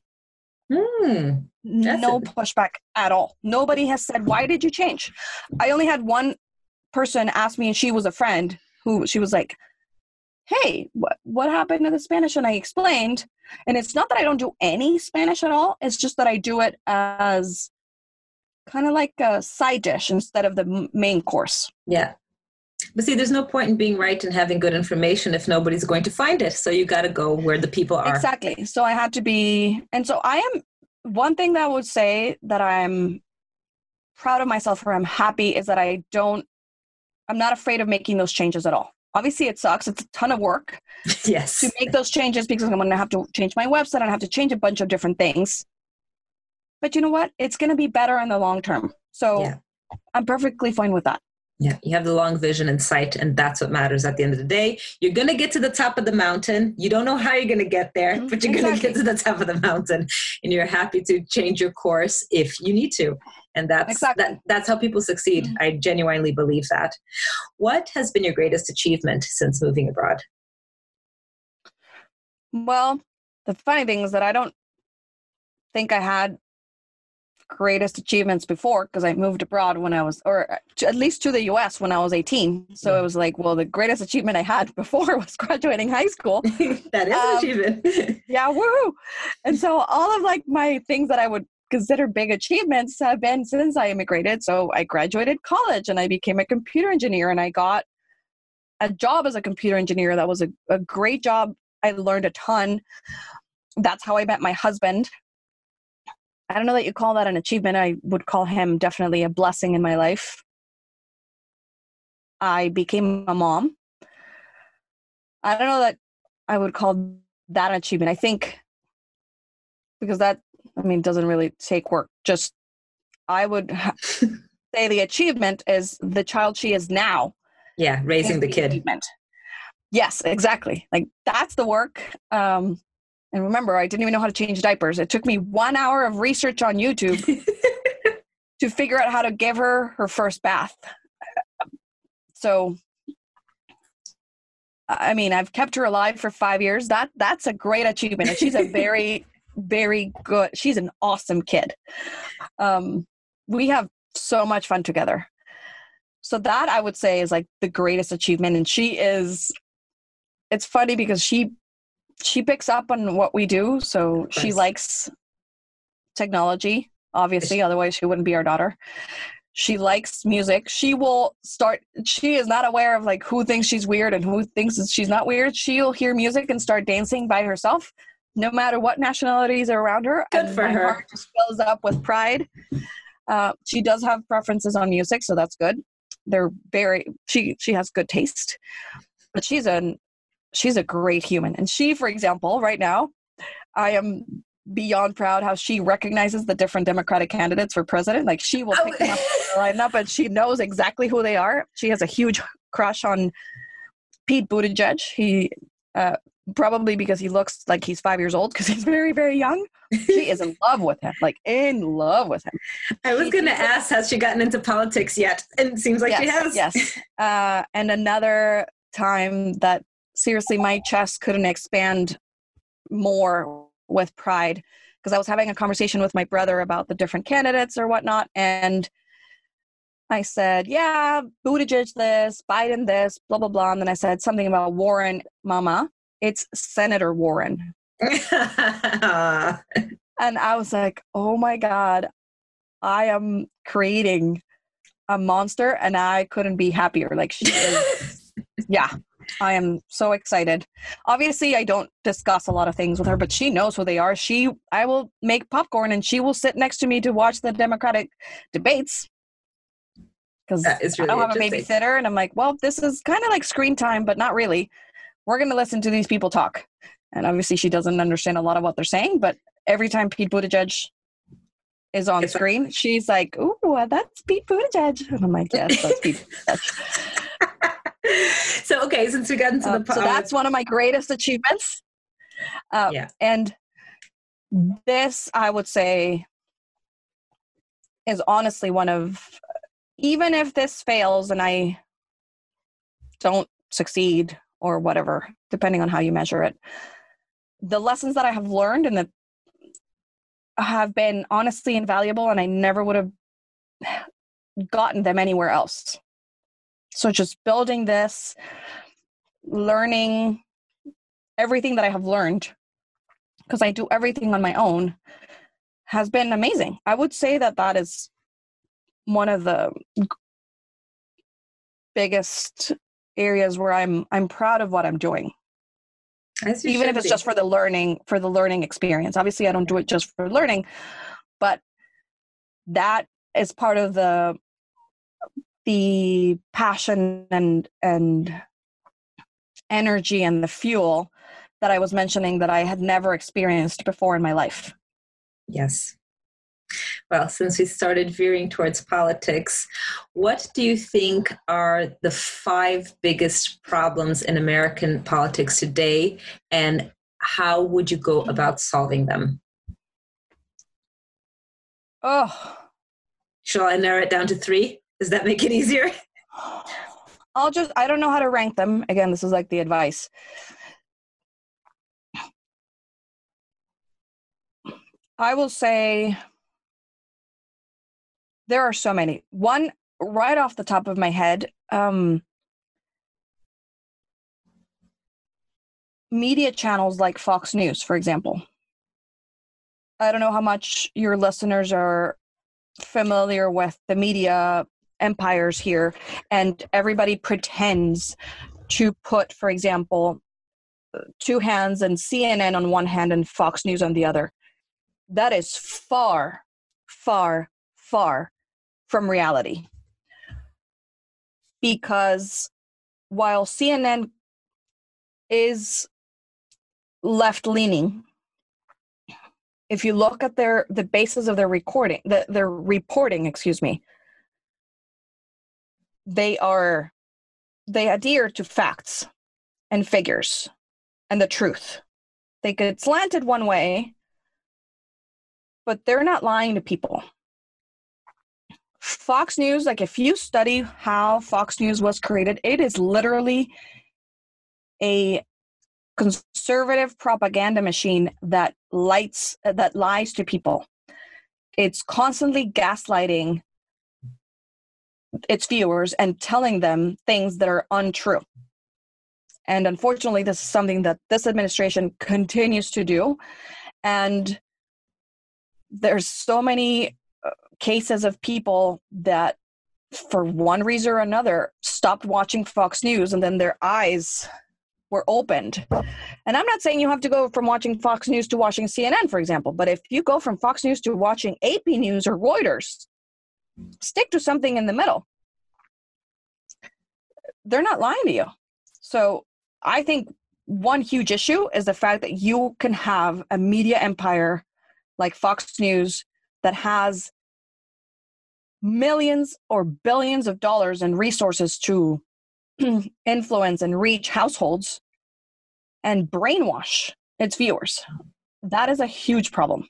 No pushback at all. Nobody has said, why did you change? I only had one person ask me, and she was a friend who she was like, hey, what happened to the Spanish? And I explained, and it's not that I don't do any Spanish at all. It's just that I do it as kind of like a side dish instead of the main course. Yeah. But see, there's no point in being right and having good information if nobody's going to find it. So you got to go where the people are. Exactly. So I had to be, and so one thing that I would say that I'm proud of myself or I'm happy is that I don't I'm not afraid of making those changes at all. Obviously, it sucks. It's a ton of work Yes. to make those changes because I'm going to have to change my website. I have to change a bunch of different things. But you know what? It's going to be better in the long term. So I'm perfectly fine with that. Yeah, you have the long vision in sight, and that's what matters at the end of the day. You're going to get to the top of the mountain. You don't know how you're going to get there, but you're going to get to the top of the mountain, and you're happy to change your course if you need to. And that's how people succeed. I genuinely believe that. What has been your greatest achievement since moving abroad? Well, the funny thing is that I don't think I had greatest achievements before, because I moved abroad when I was, or at least to the US when I was 18. So it was like, well, the greatest achievement I had before was graduating high school. That is an achievement. Yeah, woohoo! And so all of like my things that I would consider big achievements have been since I immigrated. So I graduated college and I became a computer engineer, and I got a job as a computer engineer. That was a great job. I learned a ton. That's how I met my husband. I don't know that you call that an achievement. I would call him definitely a blessing in my life. I became a mom. I don't know that I would call that an achievement. I think because that, doesn't really take work. Just I would say the achievement is the child she is now. Yeah, raising the kid. Achievement. Yes, exactly. Like that's the work. And remember, I didn't even know how to change diapers. It took me 1 hour of research on YouTube to figure out how to give her first bath. So, I've kept her alive for 5 years. That's a great achievement. And she's a very, very good, she's an awesome kid. We have so much fun together. So that I would say is like the greatest achievement. And it's funny because she picks up on what we do. So she likes technology, obviously, otherwise she wouldn't be our daughter. She likes music. She is not aware of like who thinks she's weird and who thinks she's not weird. She'll hear music and start dancing by herself, no matter what nationalities are around her. Good for her. My heart just fills up with pride. She does have preferences on music, so that's good. She has good taste, but she's a great human. And she, for example, right now, I am beyond proud how she recognizes the different Democratic candidates for president. Like she will pick them up in the lineup and she knows exactly who they are. She has a huge crush on Pete Buttigieg. He, probably because he looks like he's 5 years old because he's very, very young. She is in love with him, like in love with him. I was going to ask, has she gotten into politics yet? And it seems like she has. Yes. And another time that seriously, my chest couldn't expand more with pride because I was having a conversation with my brother about the different candidates or whatnot. And I said, yeah, Buttigieg this, Biden this, blah, blah, blah. And then I said something about Warren, Mama. It's Senator Warren. And I was like, oh my God, I am creating a monster and I couldn't be happier. Like she is, yeah. I am so excited. Obviously, I don't discuss a lot of things with her, but she knows who they are. I will make popcorn and she will sit next to me to watch the Democratic debates. Because really I don't have a babysitter. And I'm like, well, this is kind of like screen time, but not really. We're going to listen to these people talk. And obviously she doesn't understand a lot of what they're saying, but every time Pete Buttigieg is on screen, she's like, ooh, that's Pete Buttigieg. And I'm like, yes, that's Pete Buttigieg. So, okay, since we got into the... So that's one of my greatest achievements. And this, I would say, is honestly one of... Even if this fails and I don't succeed or whatever, depending on how you measure it, the lessons that I have learned and that have been honestly invaluable, and I never would have gotten them anywhere else. So just building this, learning everything that I have learned, because I do everything on my own, has been amazing. I would say that is one of the biggest areas where I'm proud of what I'm doing. Even if it's just for the learning experience. Obviously, I don't do it just for learning, but that is part of the the passion and energy and the fuel that I was mentioning that I had never experienced before in my life. Yes. Well, since we started veering towards politics, what do you think are the 5 biggest problems in American politics today, and how would you go about solving them? Oh, Shall I narrow it down to 3? Does that make it easier? I don't know how to rank them. Again, this is like the advice. I will say there are so many. One, right off the top of my head, media channels like Fox News, for example. I don't know how much your listeners are familiar with the media empires here, and everybody pretends to put, for example, 2 hands and CNN on one hand and Fox News on the other. That is far, far, far from reality. Because while CNN is left-leaning, if you look at the basis of their reporting, they adhere to facts and figures and the truth. They get slanted one way, but they're not lying to people. Fox News, like if you study how Fox News was created, it is literally a conservative propaganda machine that lies to people. It's constantly gaslighting its viewers and telling them things that are untrue. And unfortunately, this is something that this administration continues to do. And there's so many cases of people that, for one reason or another, stopped watching Fox News and then their eyes were opened. And I'm not saying you have to go from watching Fox News to watching CNN, for example, but if you go from Fox News to watching AP News or Reuters, stick to something in the middle. They're not lying to you. So I think one huge issue is the fact that you can have a media empire like Fox News that has millions or billions of dollars in resources to influence and reach households and brainwash its viewers. That is a huge problem.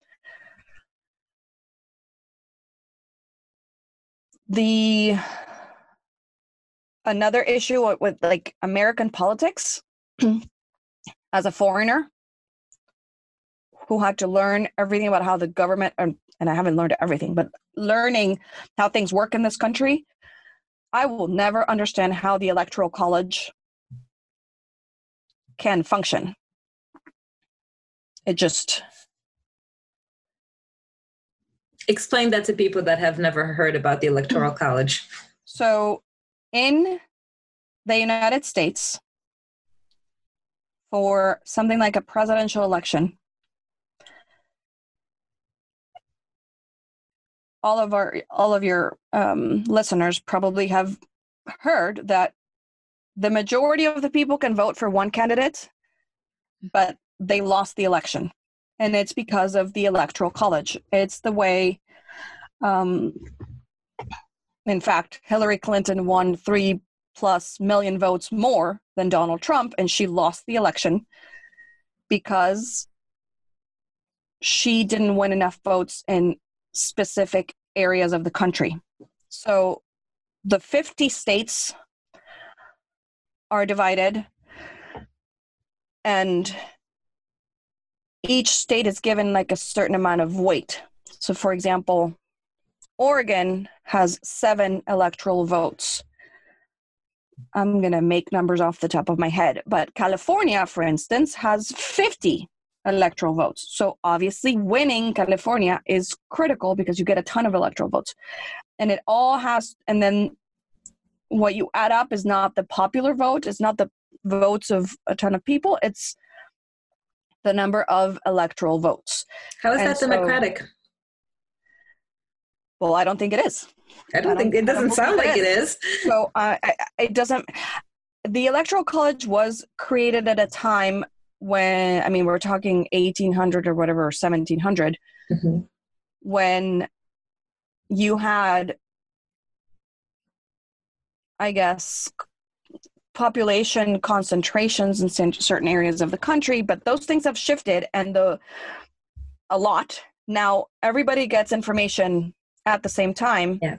Another issue with like American politics, as a foreigner who had to learn everything about how the government, and I haven't learned everything, but learning how things work in this country, I will never understand how the Electoral College can function. It just... Explain that to people that have never heard about the Electoral College. So in the United States, for something like a presidential election, all of your listeners probably have heard that the majority of the people can vote for one candidate, but they lost the election. And it's because of the Electoral College. It's the way, in fact, Hillary Clinton won 3+ million votes more than Donald Trump, and she lost the election because she didn't win enough votes in specific areas of the country. So the 50 states are divided, and each state is given like a certain amount of weight. So for example, Oregon has 7 electoral votes. I'm going to make numbers off the top of my head, but California, for instance, has 50 electoral votes. So obviously winning California is critical because you get a ton of electoral votes. And it all has, and then what you add up is not the popular vote, it's not the votes of a ton of people, it's the number of electoral votes. How is that democratic? Well, I don't think it is. I don't think it doesn't sound like it is. So it doesn't. The Electoral College was created at a time when, I mean, we're talking 1800 or whatever, or 1700, when you had, I guess, population concentrations in certain areas of the country, but those things have shifted and a lot. Now everybody gets information at the same time. Yeah.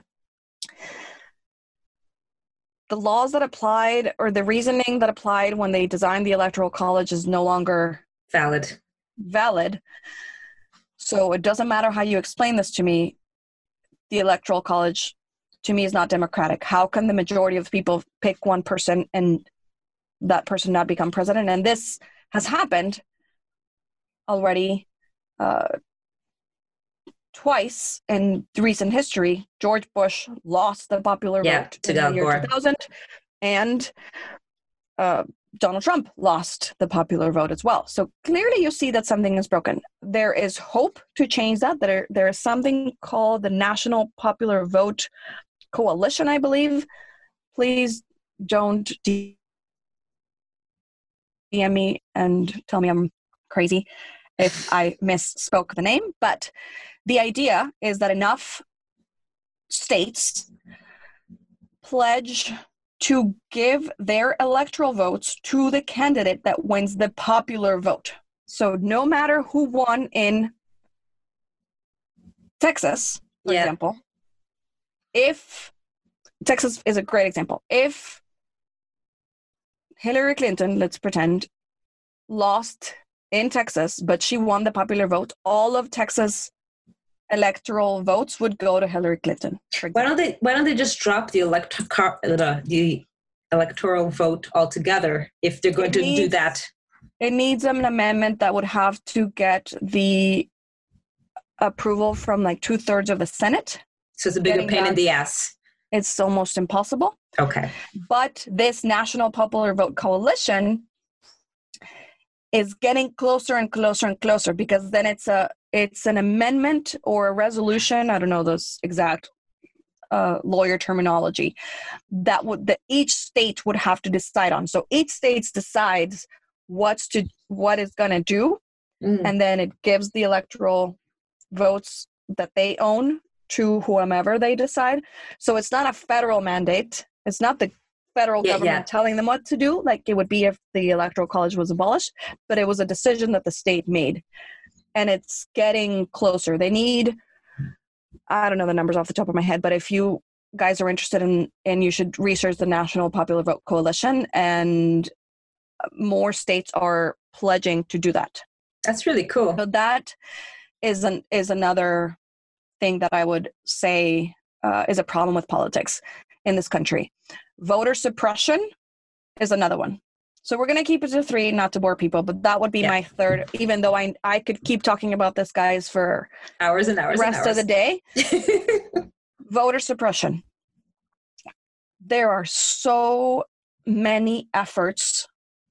The laws that applied, or the reasoning that applied when they designed the Electoral College, is no longer valid. So it doesn't matter how you explain this to me. The Electoral College, to me, is not democratic. How can the majority of people pick one person and that person not become president? And this has happened already twice in recent history. George Bush lost the popular vote in the year 2000, and Donald Trump lost the popular vote as well. So clearly you see that something is broken. There is hope to change that. There is something called the National Popular Vote Coalition, I believe. Please don't DM me and tell me I'm crazy if I misspoke the name, but the idea is that enough states pledge to give their electoral votes to the candidate that wins the popular vote. So no matter who won in Texas, for example, if Texas is a great example, if Hillary Clinton, let's pretend, lost in Texas, but she won the popular vote, all of Texas electoral votes would go to Hillary Clinton. Why don't they just drop the electoral vote altogether if they're going to do that? It needs an amendment that would have to get the approval from like 2/3 of the Senate. So it's a bigger pain in the ass. It's almost impossible. Okay. But this National Popular Vote Coalition is getting closer and closer and closer, because then it's an amendment or a resolution, I don't know those exact lawyer terminology, that each state would have to decide on. So each state decides what it's going to do, and then it gives the electoral votes that they own to whomever they decide. So it's not a federal mandate. It's not the federal government telling them what to do, like it would be if the Electoral College was abolished, but it was a decision that the state made. And it's getting closer. They need, I don't know the numbers off the top of my head, but if you guys are interested and you should research the National Popular Vote Coalition, and more states are pledging to do that. That's really cool. So that is another thing that I would say is a problem with politics in this country. Voter suppression is another one. So we're going to keep it to 3, not to bore people, but that would be my third, even though I could keep talking about this, guys, for hours and hours the rest of the day. Voter suppression. There are so many efforts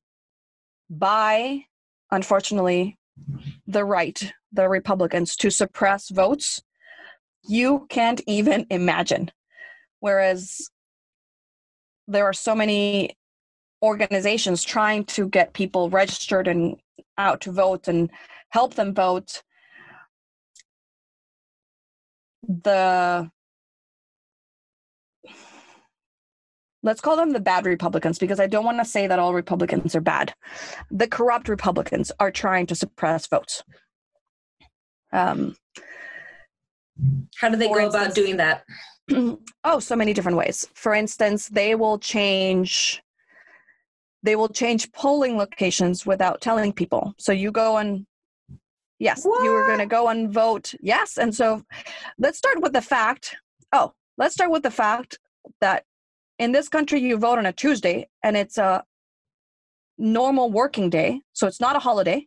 by, unfortunately, the right, the Republicans, to suppress votes. You can't even imagine. Whereas there are so many organizations trying to get people registered and out to vote and help them vote. Let's call them the bad Republicans, because I don't want to say that all Republicans are bad. The corrupt Republicans are trying to suppress votes. How do they go about doing that? Oh, so many different ways. For instance, they will change polling locations without telling people. So you go and you were going to go and vote. Yes. And so let's start with the fact that in this country, you vote on a Tuesday and it's a normal working day. So it's not a holiday.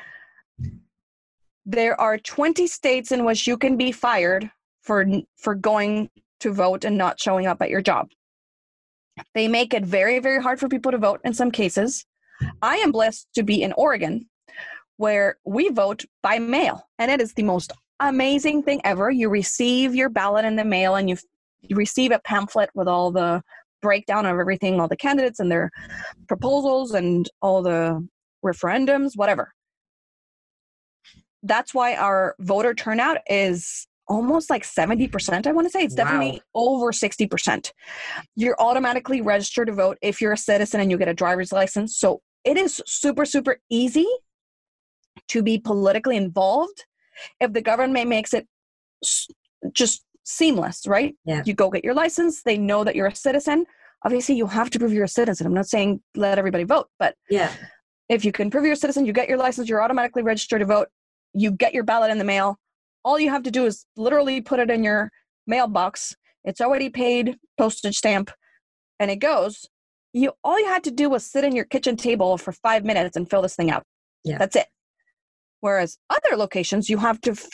There are 20 states in which you can be fired for going to vote and not showing up at your job. They make it very, very hard for people to vote in some cases. I am blessed to be in Oregon, where we vote by mail, and it is the most amazing thing ever. You receive your ballot in the mail, and receive a pamphlet with all the breakdown of everything, all the candidates and their proposals and all the referendums, whatever. That's why our voter turnout is almost like 70%, I want to say. It's definitely over 60%. You're automatically registered to vote if you're a citizen and you get a driver's license. So it is super, super easy to be politically involved if the government makes it just seamless, right? Yeah. You go get your license. They know that you're a citizen. Obviously, you have to prove you're a citizen. I'm not saying let everybody vote, but if you can prove you're a citizen, you get your license, you're automatically registered to vote. You get your ballot in the mail. All you have to do is literally put it in your mailbox. It's already paid, postage stamp, and it goes. All you had to do was sit in your kitchen table for 5 minutes and fill this thing out. Yeah. That's it. Whereas other locations, you have to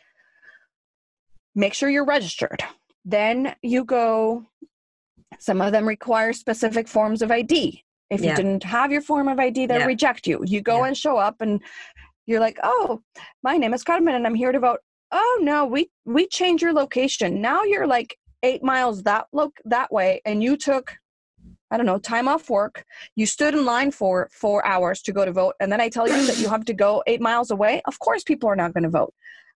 make sure you're registered. Then you go, some of them require specific forms of ID. If you didn't have your form of ID, they'll reject you. You go and show up and you're like, oh, my name is Carmen and I'm here to vote. Oh no, we changed your location. Now you're like 8 miles that way, and you took, I don't know, time off work. You stood in line for 4 hours to go to vote, and then I tell you that you have to go 8 miles away. Of course, people are not going to vote.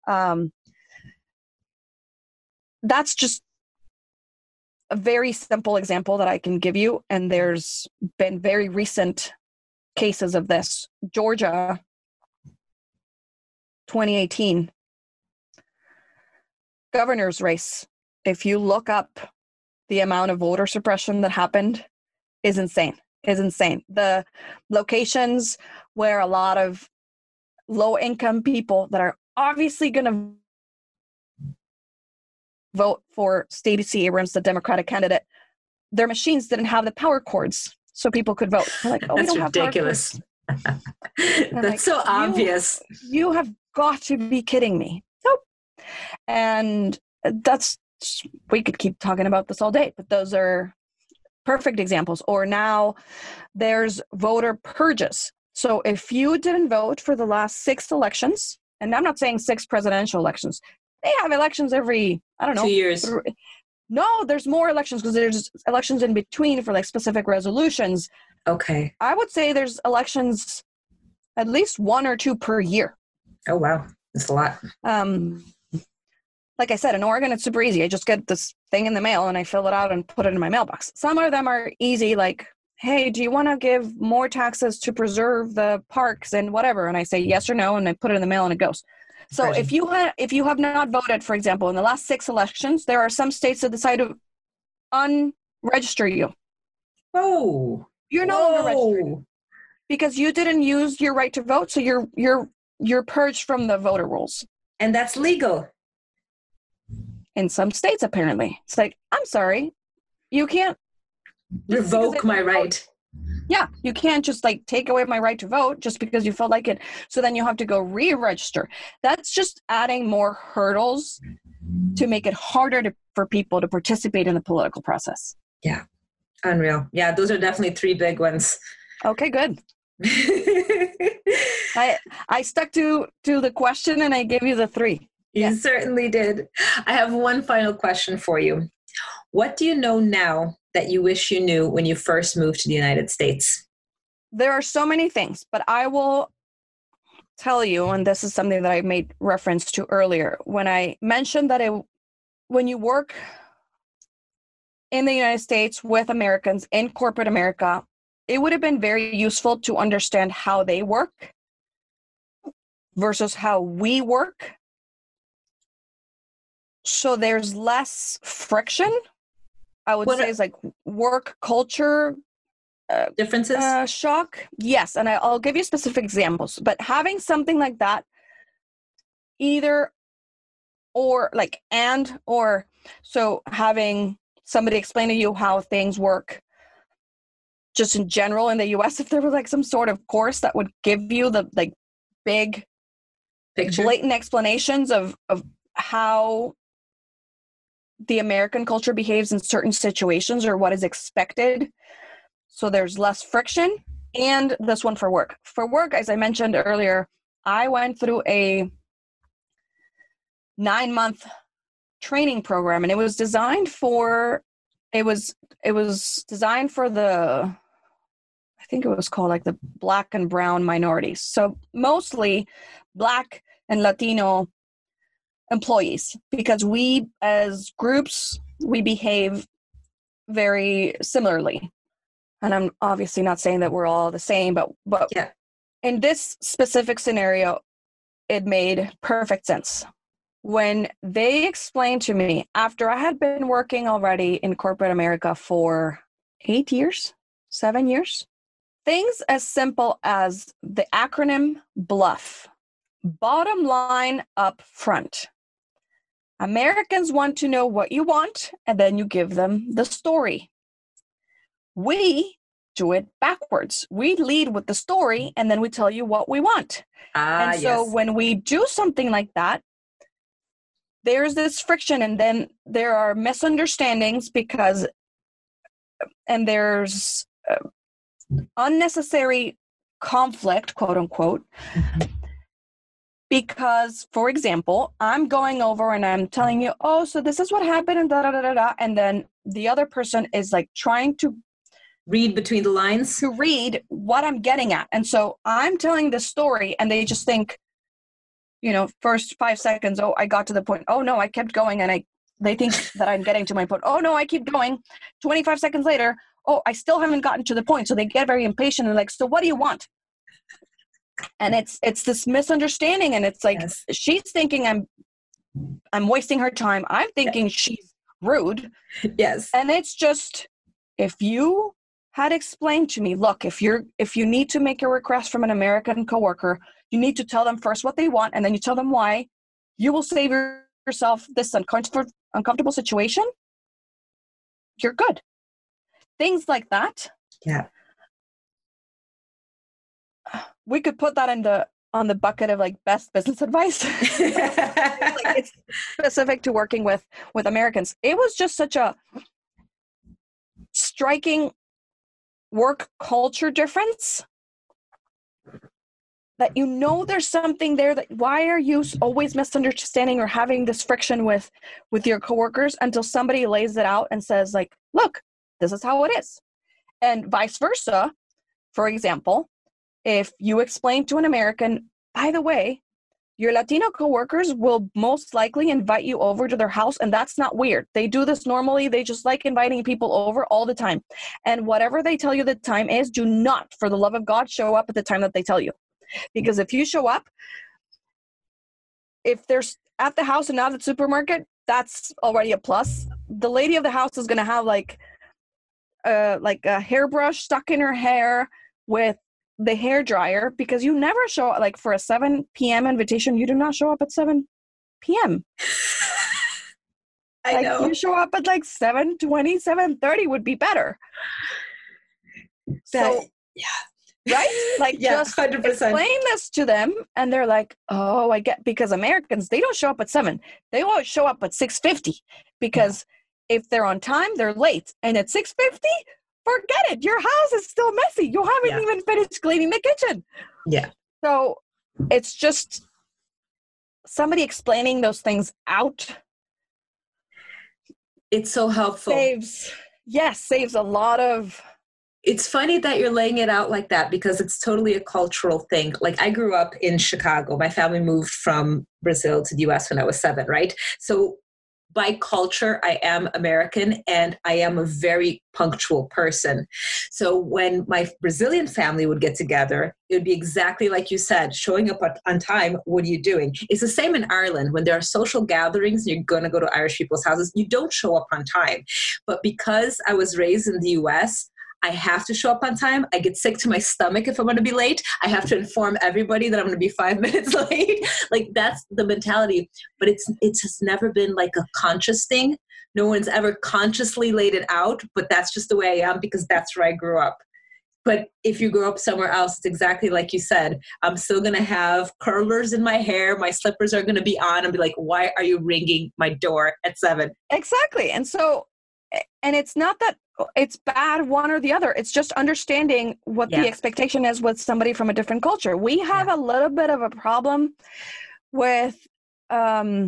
That's just a very simple example that I can give you, and there's been very recent cases of this. Georgia, 2018. Governor's race. If you look up the amount of voter suppression that happened, is insane. The locations where a lot of low-income people that are obviously going to vote for Stacey Abrams, the Democratic candidate, their machines didn't have the power cords so people could vote. They're like, oh, that's we don't ridiculous. Have power cords. That's like, so obvious. You have got to be kidding me. Nope. And we could keep talking about this all day, but those are perfect examples. Or now there's voter purges. So if you didn't vote for the last 6 elections, and I'm not saying 6 presidential elections, they have elections every, 2 years. No, there's more elections because there's elections in between for like specific resolutions. Okay. I would say there's elections at least 1 or 2 per year. Oh, wow. That's a lot. Like I said, in Oregon, it's super easy. I just get this thing in the mail and I fill it out and put it in my mailbox. Some of them are easy, like, hey, do you want to give more taxes to preserve the parks and whatever? And I say yes or no, and I put it in the mail and it goes. So if you have not voted, for example, in the last 6 elections, there are some states that decide to unregister you. Oh, you're no longer registered because you didn't use your right to vote. So you're purged from the voter rolls. And that's legal. In some states, apparently. It's like, I'm sorry, you can't revoke my right. Yeah, you can't just like take away my right to vote just because you felt like it. So then you have to go re-register. That's just adding more hurdles to make it harder for people to participate in the political process. Yeah, unreal. Yeah, those are definitely 3 big ones. Okay, good. I stuck to the question and I gave you the 3. You certainly did. I have one final question for you. What do you know now that you wish you knew when you first moved to the United States? There are so many things, but I will tell you, and this is something that I made reference to earlier, when I mentioned that when you work in the United States with Americans in corporate America, it would have been very useful to understand how they work versus how we work. So there's less friction. I would say it's like work culture differences. Shock. Yes. And I'll give you specific examples, but having something like that, either or like, or so having somebody explain to you how things work just in general in the US, if there was like some sort of course that would give you the like big picture, blatant explanations of how the American culture behaves in certain situations or what is expected. So there's less friction. And this one for work. For work, as I mentioned earlier, I went through a 9-month training program, and it was designed for the, I think it was called like the Black and brown minorities. So mostly Black and Latino employees, because we as groups, we behave very similarly. And I'm obviously not saying that we're all the same, but yeah. In this specific scenario, it made perfect sense. When they explained to me, after I had been working already in corporate America for 8 years, 7 years, things as simple as the acronym BLUF, bottom line up front. Americans want to know what you want, and then you give them the story. We do it backwards. We lead with the story, and then we tell you what we want. And so when we do something like that, there's this friction, and then there are misunderstandings and there's unnecessary conflict, quote unquote, because, for example, I'm going over and I'm telling you, oh, so this is what happened, and da da da da da, and then the other person is like trying to read between the lines, to read what I'm getting at. And so I'm telling the story, and they just think, first 5 seconds, oh, I got to the point. Oh no, I kept going, and they think that I'm getting to my point. Oh no, I keep going. 25 seconds later, oh, I still haven't gotten to the point. So they get very impatient and like, so what do you want? And it's this misunderstanding, and it's like, she's thinking I'm wasting her time. I'm thinking she's rude. Yes. And it's just, if you had explained to me, look, if you need to make a request from an American coworker, you need to tell them first what they want, and then you tell them why. You will save yourself this uncomfortable situation. You're good. Things like that. Yeah. We could put that on the bucket of like best business advice. Like, it's specific to working with Americans. It was just such a striking work culture difference that there's something there. That why are you always misunderstanding or having this friction with your coworkers until somebody lays it out and says like, look, this is how it is. And vice versa. For example, if you explain to an American, by the way, your Latino coworkers will most likely invite you over to their house, and that's not weird. They do this normally. They just like inviting people over all the time. And whatever they tell you the time is, do not, for the love of God, show up at the time that they tell you. Because if you show up, if they're at the house and not at the supermarket, that's already a plus. The lady of the house is going to have like a hairbrush stuck in her hair with the hair dryer, because you never show up, like for a 7 p.m. invitation, you do not show up at 7 p.m. I know. You show up at like 7:20, 7:30 would be better. So, yeah. Right? Like, just 100%. Explain this to them, and they're like, oh, I get, because Americans, they don't show up at 7. They always show up at 6:50, because if they're on time, they're late. And at 6:50, forget it. Your house is still messy. You haven't even finished cleaning the kitchen. Yeah. So it's just somebody explaining those things out. It's so helpful. Saves a lot of. It's funny that you're laying it out like that, because it's totally a cultural thing. Like, I grew up in Chicago. My family moved from Brazil to the US when I was 7, right? So by culture, I am American, and I am a very punctual person. So when my Brazilian family would get together, it would be exactly like you said, showing up on time. What are you doing? It's the same in Ireland. When there are social gatherings, and you're going to go to Irish people's houses, you don't show up on time. But because I was raised in the US, I have to show up on time. I get sick to my stomach if I'm going to be late. I have to inform everybody that I'm going to be 5 minutes late. Like, that's the mentality. But it's just never been like a conscious thing. No one's ever consciously laid it out, but that's just the way I am, because that's where I grew up. But if you grow up somewhere else, it's exactly like you said. I'm still going to have curlers in my hair. My slippers are going to be on and be like, why are you ringing my door at 7? Exactly. And so, and it's not that it's bad one or the other. It's just understanding what the expectation is with somebody from a different culture. We have a little bit of a problem with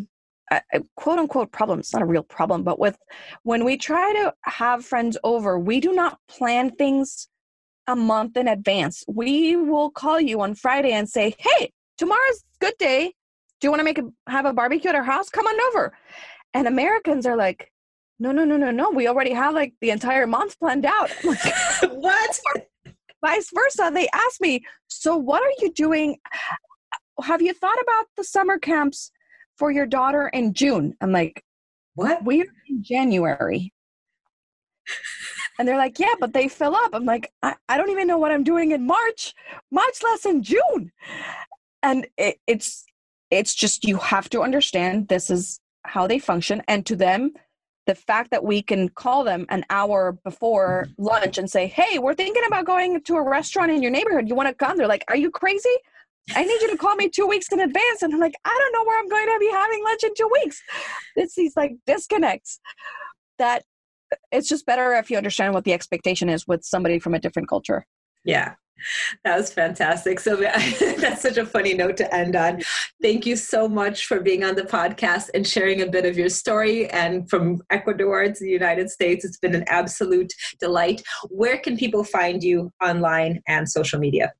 quote unquote problem. It's not a real problem, but when we try to have friends over, we do not plan things a month in advance. We will call you on Friday and say, hey, tomorrow's a good day. Do you want to have a barbecue at our house? Come on over. And Americans are like, no. We already have like the entire month planned out. I'm like, what? Vice versa. They ask me, so what are you doing? Have you thought about the summer camps for your daughter in June? I'm like, what? We're in January. And they're like, yeah, but they fill up. I'm like, I don't even know what I'm doing in March, much less in June. And it's just, you have to understand this is how they function. And to them, the fact that we can call them an hour before lunch and say, hey, we're thinking about going to a restaurant in your neighborhood. You want to come? They're like, are you crazy? I need you to call me 2 weeks in advance. And I'm like, I don't know where I'm going to be having lunch in 2 weeks. It's these like disconnects that it's just better if you understand what the expectation is with somebody from a different culture. Yeah, that was fantastic. So that's such a funny note to end on. Thank you so much for being on the podcast and sharing a bit of your story, and from Ecuador to the United States. It's been an absolute delight. Where can people find you online and social media?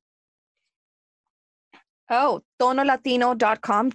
Oh, tonolatino.com,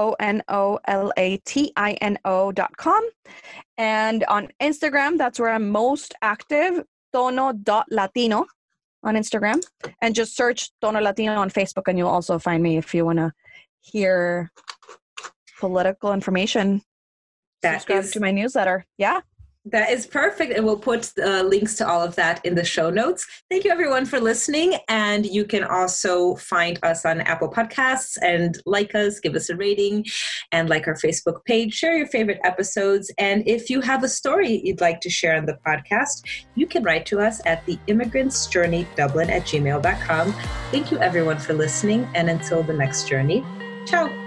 TONOLATINO.com. And on Instagram, that's where I'm most active, tono.latino on Instagram. And just search Tono Latino on Facebook, and you'll also find me if you want to hear political information. Subscribe to my newsletter. Yeah. That is perfect. And we'll put links to all of that in the show notes. Thank you, everyone, for listening. And you can also find us on Apple Podcasts and like us, give us a rating, and like our Facebook page. Share your favorite episodes. And if you have a story you'd like to share on the podcast, you can write to us at theimmigrant'sjourneydublin@gmail.com. Thank you, everyone, for listening. And until the next journey, ciao.